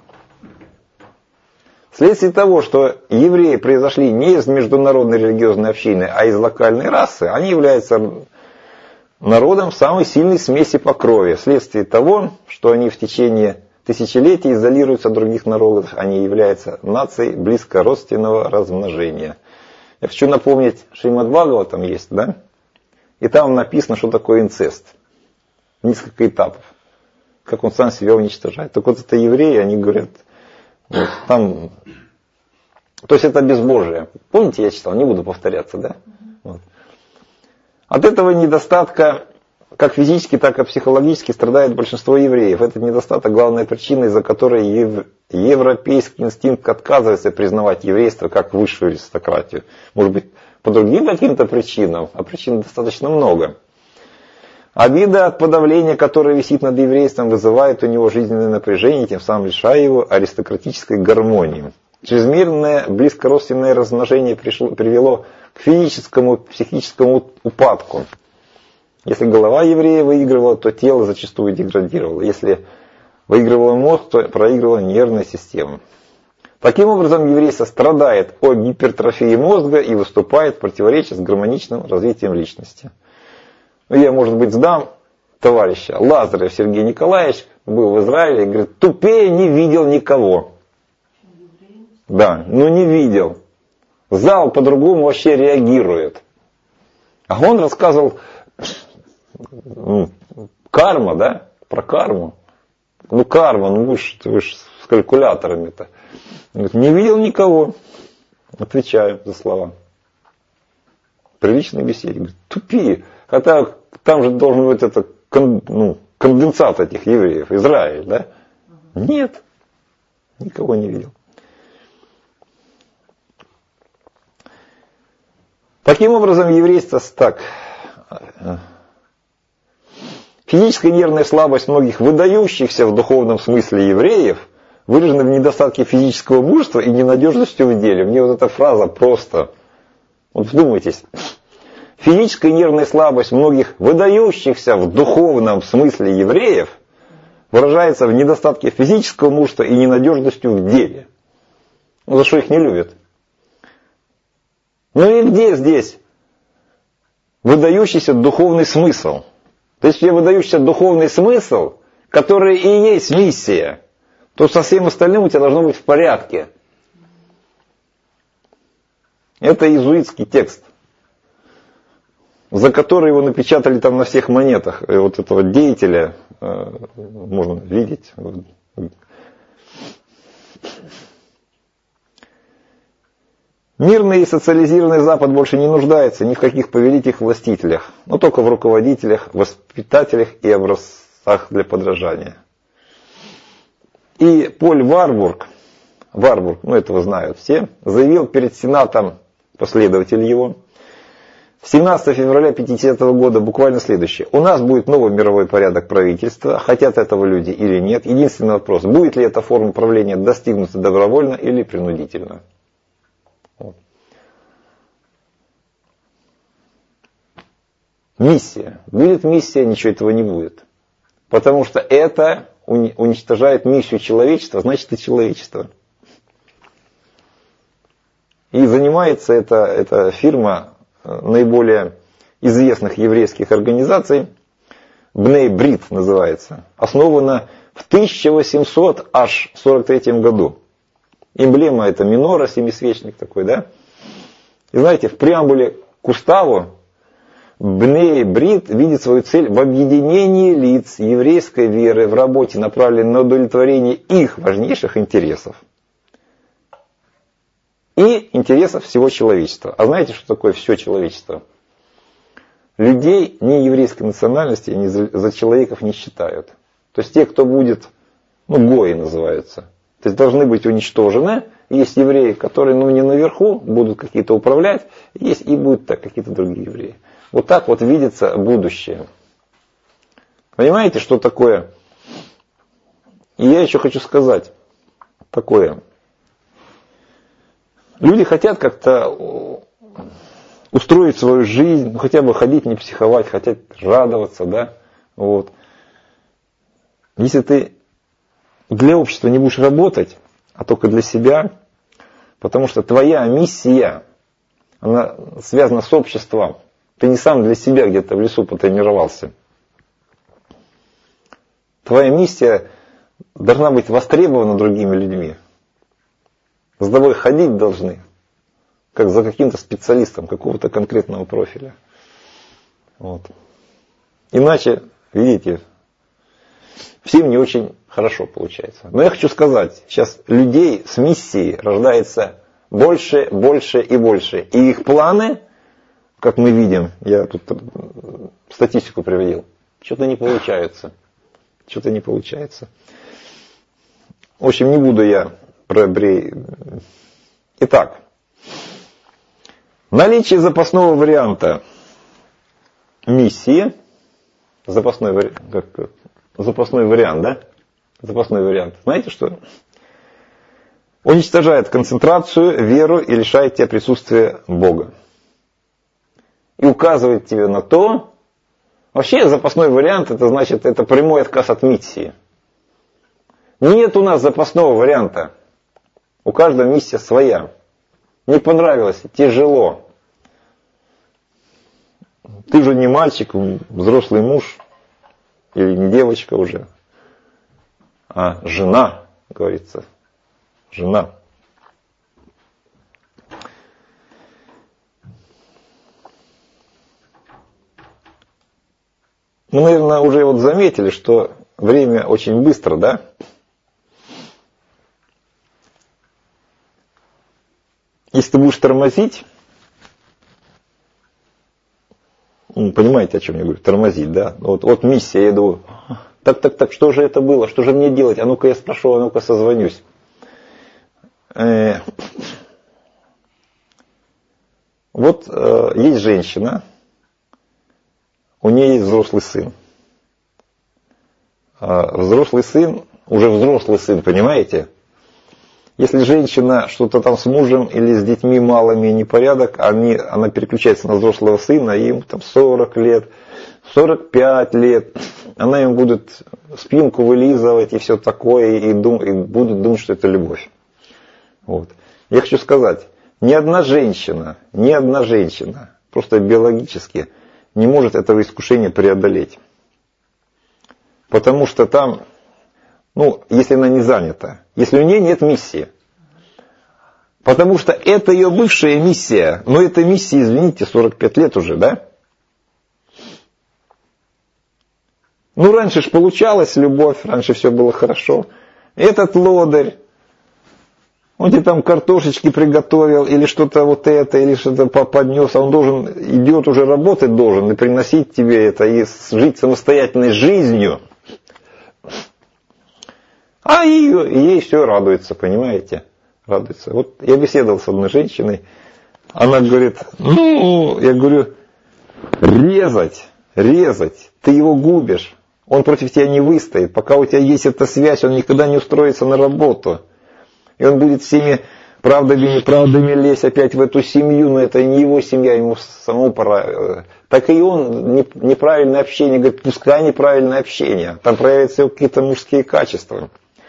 Speaker 1: Вследствие того, что евреи произошли не из международной религиозной общины, а из локальной расы, они являются народом самой сильной смеси по крови. Вследствие того, что они в течение тысячелетий изолируются от других народов, они являются нацией близкородственного размножения. Я хочу напомнить, Шримад Бхагаватам есть, да? И там написано, что такое инцест. Несколько этапов. Как он сам себя уничтожает. Так вот это евреи, они говорят... Вот, там, то есть это безбожие. Помните, я читал, не буду повторяться, да? Вот. От этого недостатка, как физически, так и психологически, страдает большинство евреев. Этот недостаток главная причина, из-за которой европейский инстинкт отказывается признавать еврейство как высшую аристократию. Может быть, по другим каким-то причинам, а причин достаточно много. Обида от подавления, которое висит над еврейством, вызывает у него жизненное напряжение, тем самым лишая его аристократической гармонии. Чрезмерное близкородственное размножение привело к физическому, психическому упадку. Если голова еврея выигрывала, то тело зачастую деградировало. Если выигрывал мозг, то проигрывала нервная система. Таким образом, еврейство страдает от гипертрофии мозга и выступает в противоречии с гармоничным развитием личности. Я, может быть, сдам товарища. Лазарев Сергей Николаевич был в Израиле и говорит, тупее не видел никого. Да, ну не видел. Зал по-другому вообще реагирует. А он рассказывал карма, да, про карму. Ну карма, ну вы ж с калькуляторами-то. Говорит, не видел никого. Отвечаю за слова. Приличной беседе. Говорит, тупее. Хотя там же должен быть это, конденсат этих евреев, Израиль, да? Нет, никого не видел. Таким образом, еврейство так. Физическая и нервная слабость многих выдающихся в духовном смысле евреев выражена в недостатке физического мужества и ненадежностью в деле. Мне вот эта фраза просто... Вот вдумайтесь. Физическая и нервная слабость многих выдающихся в духовном смысле евреев выражается в недостатке физического мужества и ненадежностью в деле. Ну, за что их не любят? Ну и где здесь выдающийся духовный смысл? То есть, если выдающийся духовный смысл, который и есть миссия, то со всем остальным у тебя должно быть в порядке. Это иезуитский текст, за который его напечатали там на всех монетах. И вот этого деятеля можно видеть. Мирный и социализированный Запад больше не нуждается ни в каких повелителях властителях, но только в руководителях, воспитателях и образцах для подражания. И Поль Варбург, ну этого знают все, заявил перед Сенатом, последователь его, 17 февраля 50 года буквально следующее. У нас будет новый мировой порядок правительства. Хотят этого люди или нет. Единственный вопрос. Будет ли эта форма правления достигнута добровольно или принудительно? Вот. Миссия. Будет миссия, ничего этого не будет. Потому что это уничтожает миссию человечества, значит и человечество. И занимается эта фирма наиболее известных еврейских организаций, Бней Брит называется, основана в 1843 году. Эмблема это минора, семисвечник такой, да? И знаете, в преамбуле к уставу Бней Брит видит свою цель в объединении лиц еврейской веры в работе, направленной на удовлетворение их важнейших интересов и интересов всего человечества. А знаете, что такое все человечество? Людей не еврейской национальности они за человеков не считают. То есть те, кто будет, гои называются, то есть должны быть уничтожены. Есть евреи, которые не наверху, будут какие-то управлять, есть и будут так какие-то другие евреи. Вот так вот видится будущее. Понимаете, что такое? И я еще хочу сказать такое. Люди хотят как-то устроить свою жизнь, хотя бы ходить, не психовать, хотят радоваться, да? Вот. Если ты для общества не будешь работать, а только для себя, потому что твоя миссия, она связана с обществом. Ты не сам для себя где-то в лесу потренировался. Твоя миссия должна быть востребована другими людьми. За тобой ходить должны, как за каким-то специалистом какого-то конкретного профиля. Вот. Иначе, видите, всем не очень хорошо получается. Но я хочу сказать, сейчас людей с миссией рождается больше, больше и больше. И их планы, как мы видим, я тут статистику приводил, что-то не получается. Что-то не получается. В общем, не буду я про евреев. Итак, наличие запасного варианта миссии, запасной вариант, да? Запасной вариант. Знаете что? Уничтожает концентрацию, веру и лишает тебя присутствия Бога. И указывает тебе на то, вообще запасной вариант, это значит, это прямой отказ от миссии. Нет у нас запасного варианта. У каждого миссия своя. Не понравилось, тяжело. Ты же не мальчик, взрослый муж, или не девочка уже, а жена, говорится. Жена. Мы, наверное, уже вот заметили, что время очень быстро, да? Если ты будешь тормозить, понимаете, о чем я говорю, тормозить, да? Вот миссия, я думаю, так, что же это было, что же мне делать? А ну-ка я спрошу, а ну-ка созвонюсь. Вот есть женщина, у нее есть взрослый сын. Взрослый сын, уже взрослый сын, понимаете? Если женщина что-то там с мужем или с детьми малыми непорядок, она переключается на взрослого сына, им там 40 лет, 45 лет, она им будет спинку вылизывать и все такое, и будут думать, что это любовь. Вот. Я хочу сказать, ни одна женщина, просто биологически не может этого искушения преодолеть. Потому что там, если она не занята, если у нее нет миссии. Потому что это ее бывшая миссия, но эта миссия, извините, 45 лет уже, да? Раньше ж получалась любовь, раньше все было хорошо. Этот лодырь, он тебе там картошечки приготовил, или что-то вот это, или что-то поднес, а он идет уже работать должен, и приносить тебе это, и жить самостоятельной жизнью. А ей все радуется, понимаете? Радуется. Вот я беседовал с одной женщиной, она говорит, я говорю, резать. Ты его губишь. Он против тебя не выстоит. Пока у тебя есть эта связь, он никогда не устроится на работу. И он будет всеми правдами и неправдами лезть опять в эту семью, но это не его семья, ему самому пора. Так и он, неправильное общение, говорит, пускай неправильное общение. Там проявятся какие-то мужские качества.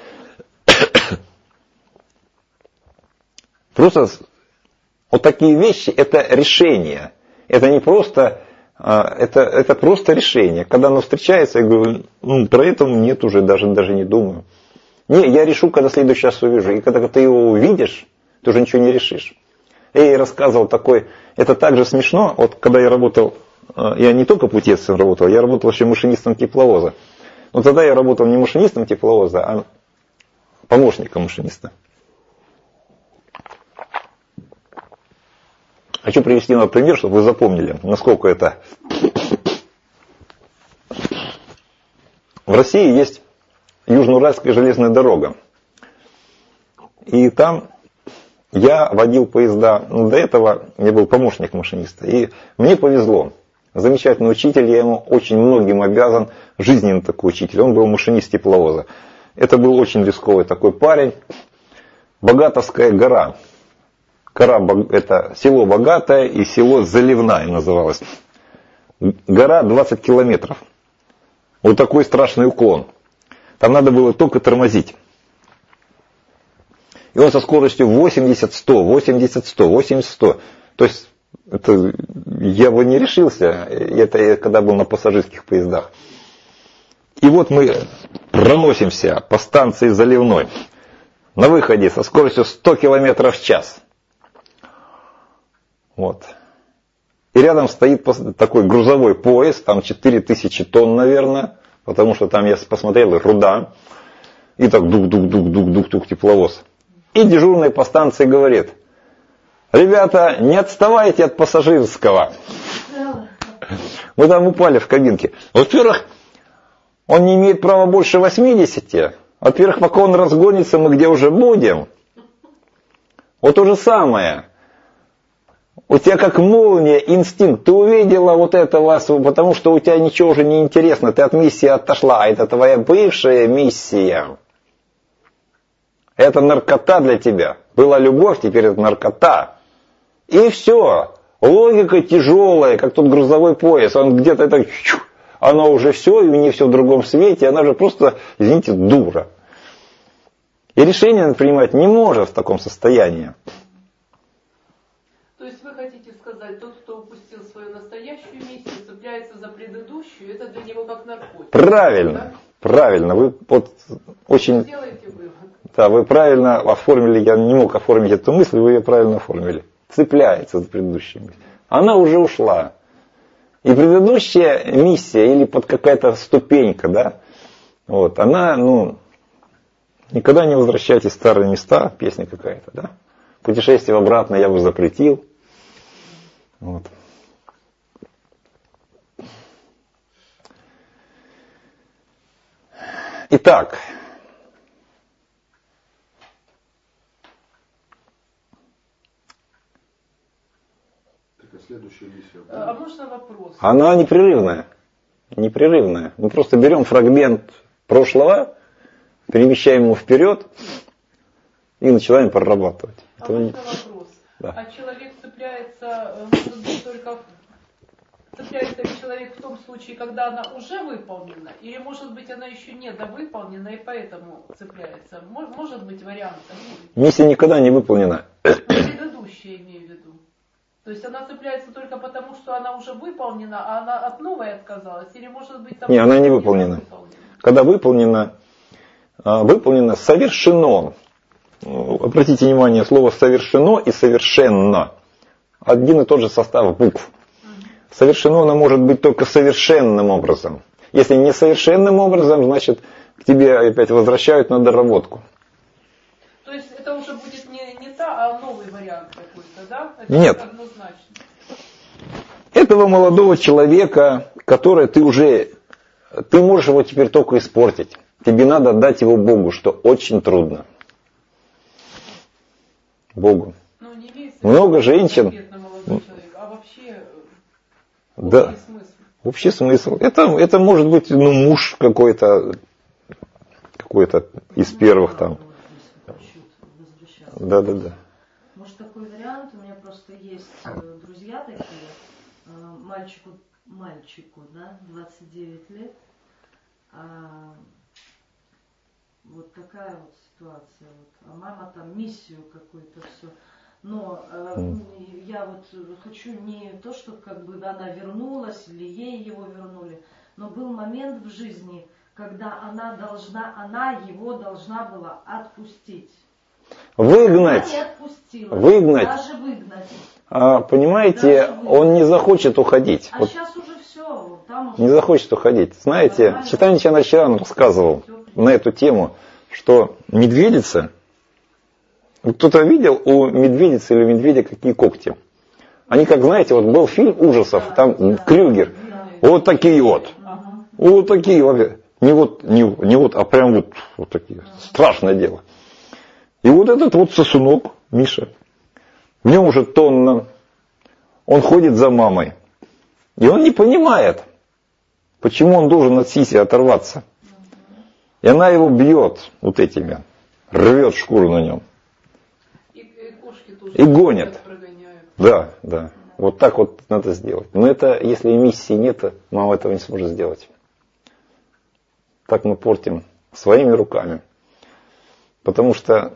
Speaker 1: Просто вот такие вещи, это решение. Это не просто, это просто решение. Когда оно встречается, я говорю, про это нет уже, даже не думаю. Не, я решу, когда в следующий раз увижу. И когда ты его увидишь, ты уже ничего не решишь. Я ей рассказывал такой, это так же смешно, вот когда я работал, я не только путевцем работал, я работал еще машинистом тепловоза. Но тогда я работал не машинистом тепловоза, а помощником машиниста. Хочу привести вам пример, чтобы вы запомнили, насколько это. В России есть Южноуральская железная дорога. И там я водил поезда. До этого я был помощник машиниста. И мне повезло. Замечательный учитель, я ему очень многим обязан. Жизненный такой учитель. Он был машинист тепловоза. Это был очень рисковый такой парень. Богатовская гора. Это село Богатое и село Заливная называлось. Гора 20 километров. Вот такой страшный уклон. Там надо было только тормозить. И он со скоростью 80-100. То есть, это, я бы не решился. Это я когда был на пассажирских поездах. И вот мы проносимся по станции Заливной. На выходе со скоростью 100 км в час. Вот. И рядом стоит такой грузовой поезд, там 4000 тонн, наверное, потому что там я посмотрел, руда. И так дук-дук-дук-дук-дук-дук тепловоз. И дежурный по станции говорит, ребята, не отставайте от пассажирского. Мы там упали в кабинке. Во-первых, он не имеет права больше 80. Во-первых, пока он разгонится, мы где уже будем. Вот то же самое. У тебя как молния, инстинкт. Ты увидела вот этого, потому что у тебя ничего уже не интересно. Ты от миссии отошла. А это твоя бывшая миссия. Это наркота для тебя. Была любовь, теперь это наркота. И все. Логика тяжелая, как тот грузовой поезд. Он где-то это... Она уже все, и у нее все в другом свете. Она же просто, извините, дура. И решение она принимать не может в таком состоянии.
Speaker 3: То есть вы хотите сказать, тот, кто упустил свою настоящую миссию, цепляется за предыдущую, это для него как наркотик.
Speaker 1: Правильно, да? Правильно. Вы вот очень...
Speaker 3: Сделайте вывод.
Speaker 1: Да, вы правильно оформили, я не мог оформить эту мысль, вы ее правильно оформили. Цепляется за предыдущую миссию. Она уже ушла. И предыдущая миссия, или под какая-то ступенька, да, вот, она, никогда не возвращайтесь в старые места, песня какая-то, да. Путешествие обратно я бы запретил. Вот. Итак.
Speaker 4: Следующая миссия.
Speaker 3: А можно вопрос?
Speaker 1: Она непрерывная. Непрерывная. Мы просто берем фрагмент прошлого, перемещаем его вперед и начинаем прорабатывать.
Speaker 3: А можно вопрос?
Speaker 1: Да.
Speaker 3: А человек цепляется, может быть, только... Цепляется ли человек в том случае, когда она уже выполнена? Или, может быть, она еще не довыполнена и поэтому цепляется? Может быть вариант такой?
Speaker 1: Миссия никогда не выполнена.
Speaker 3: Предыдущая, имею в виду. То есть она цепляется только потому, что она уже выполнена, а она от новой отказалась? Или, может быть, там...
Speaker 1: Не, она не выполнена. Когда выполнено, совершено. Обратите внимание, слово совершено и совершенно. Один и тот же состав букв. Совершено оно может быть только совершенным образом. Если несовершенным образом, значит, к тебе опять возвращают на доработку.
Speaker 3: То есть это уже будет не та, а новый вариант какой-то, да? Это
Speaker 1: нет.
Speaker 3: Однозначно.
Speaker 1: Этого молодого человека, который ты можешь его теперь только испортить. Тебе надо отдать его Богу, что очень трудно. Богу.
Speaker 3: Ну, не имеется
Speaker 1: много женщин.
Speaker 3: Молодой человек, а вообще
Speaker 1: Да. Общий смысл. Это может быть муж какой-то из первых там. Да.
Speaker 4: Может, такой вариант? У меня просто есть друзья такие, мальчику, да, 29 лет. Вот такая вот ситуация. Вот. А мама там миссию какую-то все. Но я вот хочу не то, что как бы она вернулась или ей его вернули, но был момент в жизни, когда она его должна была отпустить.
Speaker 1: Выгнать.
Speaker 4: Она не отпустила.
Speaker 1: Выгнать.
Speaker 4: Даже выгнать.
Speaker 1: Понимаете, он не захочет уходить.
Speaker 4: А
Speaker 1: вот
Speaker 4: сейчас уже все. Там уже...
Speaker 1: Не захочет уходить. Знаете, Чайтанья Чандрачарьян рассказывал на эту тему, что медведица, кто-то видел у медведицы или у медведя какие когти? Они, как знаете, вот был фильм ужасов, там Крюгер, вот такие вот. Вот такие вот. Не вот, а прям вот такие. Страшное дело. И вот этот вот сосунок, Миша, в нем уже тонна, он ходит за мамой. И он не понимает, почему он должен от сиси оторваться. И она его бьет вот этими, рвет шкуру на нем. И гонит. Да. Вот так вот надо сделать. Но это, если миссии нет, мама этого не сможет сделать. Так мы портим своими руками. Потому что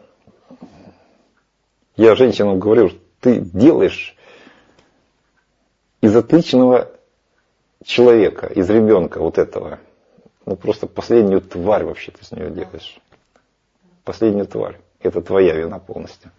Speaker 1: я женщинам говорю, ты делаешь из отличного человека, из ребенка вот этого, просто последнюю тварь вообще ты с нее делаешь. Последнюю тварь. Это твоя вина полностью.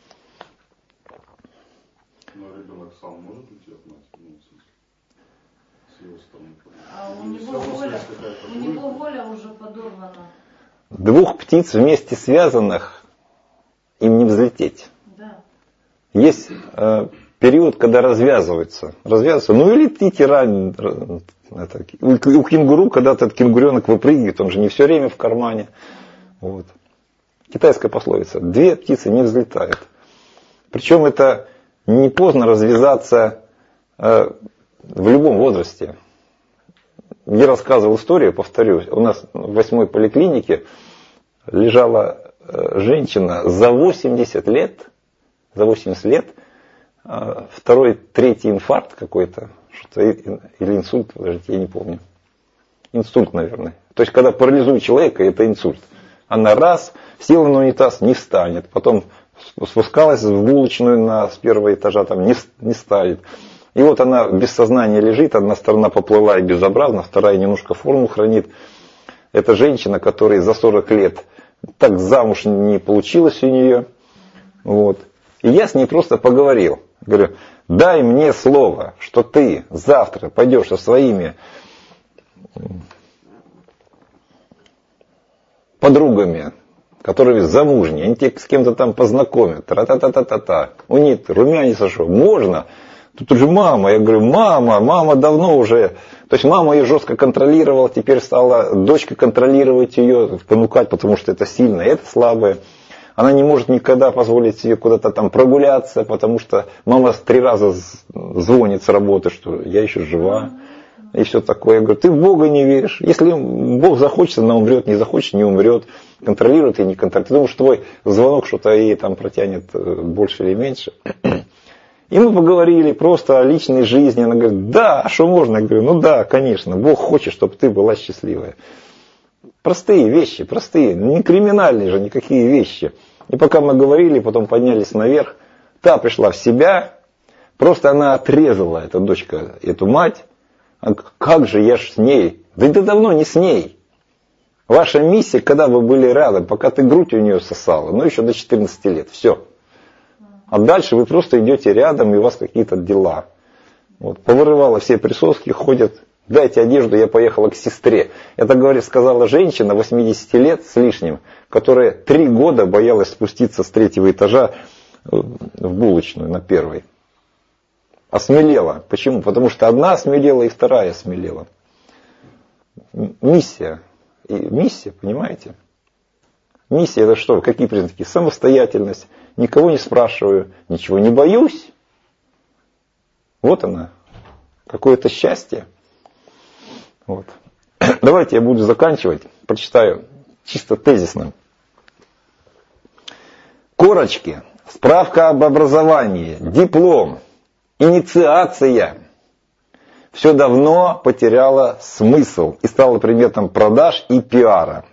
Speaker 5: Но ребенок сам может уйти от матери? С его стороны.
Speaker 4: А у него воля уже подорвана.
Speaker 1: Двух птиц вместе связанных им не взлететь.
Speaker 4: Да.
Speaker 1: Есть период, когда развязываются. Ну и летите рано. У кенгуру, когда этот кенгуренок выпрыгивает, он же не все время в кармане. Вот. Китайская пословица. Две птицы не взлетают. Причем это не поздно развязаться в любом возрасте. Я рассказывал историю, повторюсь. У нас в 8-й поликлинике лежала женщина за 80 лет, второй, третий инфаркт какой-то, или инсульт, подождите, я не помню. Инсульт, наверное. То есть, когда парализует человека, это инсульт. Она раз, села на унитаз, не встанет. Потом спускалась в булочную с первого этажа, там не ставит. И вот она без сознания лежит, одна сторона поплыла и безобразна, вторая немножко форму хранит. Это женщина, которая за 40 лет так замуж не получилось у нее. Вот. И я с ней просто поговорил. Говорю, дай мне слово, что ты завтра пойдешь со своими подругами, которые замужние, они тебя с кем-то там познакомят. Тра-та-та-та-та-та. У них румянец сошел. Можно? Тут уже мама. Я говорю, мама давно уже. То есть мама ее жестко контролировала, теперь стала дочка контролировать ее, понукать, потому что это сильное, это слабое. Она не может никогда позволить себе куда-то там прогуляться, потому что мама 3 раза звонит с работы, что я еще жива. И все такое. Я говорю, ты в Бога не веришь. Если Бог захочет, она умрет, не захочет, не умрет. Контролирует и не контролирует. Ты думаешь, твой звонок что-то ей там протянет больше или меньше. И мы поговорили просто о личной жизни. Она говорит, да, а что можно? Я говорю, ну да, конечно, Бог хочет, чтобы ты была счастливая. Простые вещи, простые, не криминальные же никакие вещи. И пока мы говорили, потом поднялись наверх, та пришла в себя, просто она отрезала, эта дочка, эту мать. А как же я ж с ней? Да ты давно не с ней. Ваша миссия, когда вы были рядом, пока ты грудь у нее сосала, ну еще до 14 лет, все. А дальше вы просто идете рядом, и у вас какие-то дела. Вот, повырывала все присоски, ходят, дайте одежду, я поехала к сестре. Это, говорит, сказала женщина 80 лет с лишним, которая 3 года боялась спуститься с 3-го этажа в булочную на 1-й. Осмелела. Почему? Потому что одна осмелела и вторая осмелела. Миссия. И миссия, понимаете? Миссия это что? Какие признаки? Самостоятельность. Никого не спрашиваю, ничего не боюсь. Вот она. какое-то счастье. Вот. Давайте я буду заканчивать. Прочитаю чисто тезисно. Корочки. Справка об образовании. Диплом. Инициация. Все давно потеряло смысл и стало предметом продаж и пиара.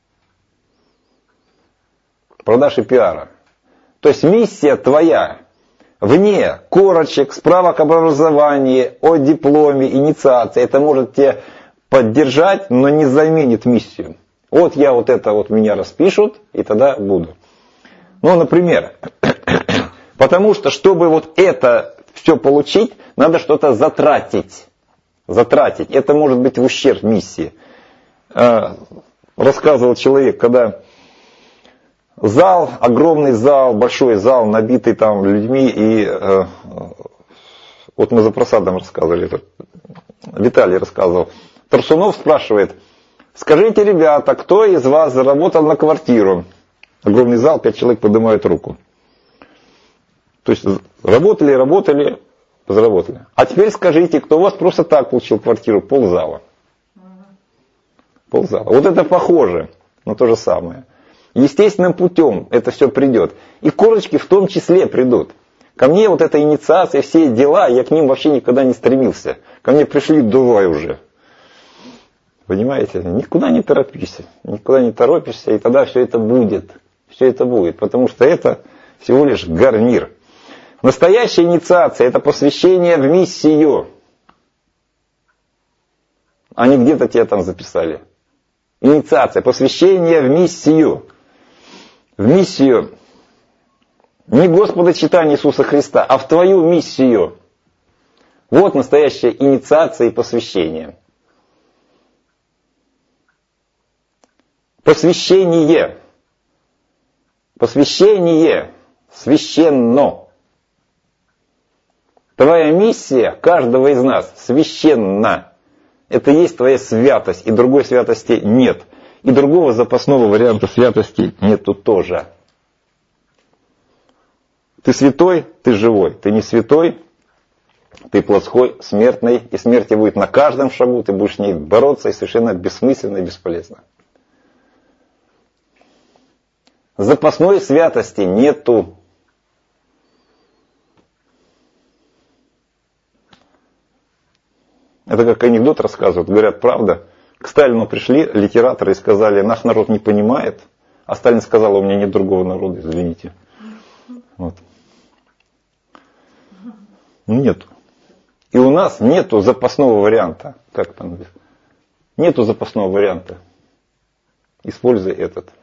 Speaker 1: Продаж и пиара. То есть миссия твоя вне корочек, справок об образовании, о дипломе, инициации. Это может тебя поддержать, но не заменит миссию. Вот я вот это вот меня распишут, и тогда буду. Ну, например, потому что, чтобы вот это все получить, надо что-то затратить. Затратить. Это может быть в ущерб миссии. Рассказывал человек, когда зал, огромный зал, большой зал, набитый там людьми, и вот мы за просадом рассказывали, Виталий рассказывал. Тарсунов спрашивает: скажите, ребята, кто из вас заработал на квартиру? Огромный зал, 5 человек поднимают руку. То есть работали, заработали. А теперь скажите, кто у вас просто так получил квартиру? Ползала. Ползала. Вот это похоже на то же самое. Естественным путем это все придет. И корочки в том числе придут. Ко мне вот эта инициация, все дела, я к ним вообще никогда не стремился. Ко мне пришли, давай уже. Понимаете? Никуда не торопись. Никуда не торопишься, и тогда все это будет. Все это будет. Потому что это всего лишь гарнир. Настоящая инициация — это посвящение в миссию. А не где-то тебя там записали. Инициация, посвящение в миссию. В миссию не Господа читания Иисуса Христа, а в твою миссию. Вот настоящая инициация и посвящение. Посвящение. Посвящение. Священно. Твоя миссия каждого из нас священна. Это есть твоя святость, и другой святости нет. И другого запасного варианта святости нету тоже. Ты святой, ты живой. Ты не святой, ты плотской, смертный. И смерть будет на каждом шагу, ты будешь с ней бороться, и совершенно бессмысленно и бесполезно. Запасной святости нету. Это как анекдот рассказывают. Говорят, правда, к Сталину пришли литераторы и сказали: наш народ не понимает. А Сталин сказал: у меня нет другого народа, извините. Вот. Нету. И у нас нету запасного варианта. Как там? Нету запасного варианта. Используй этот.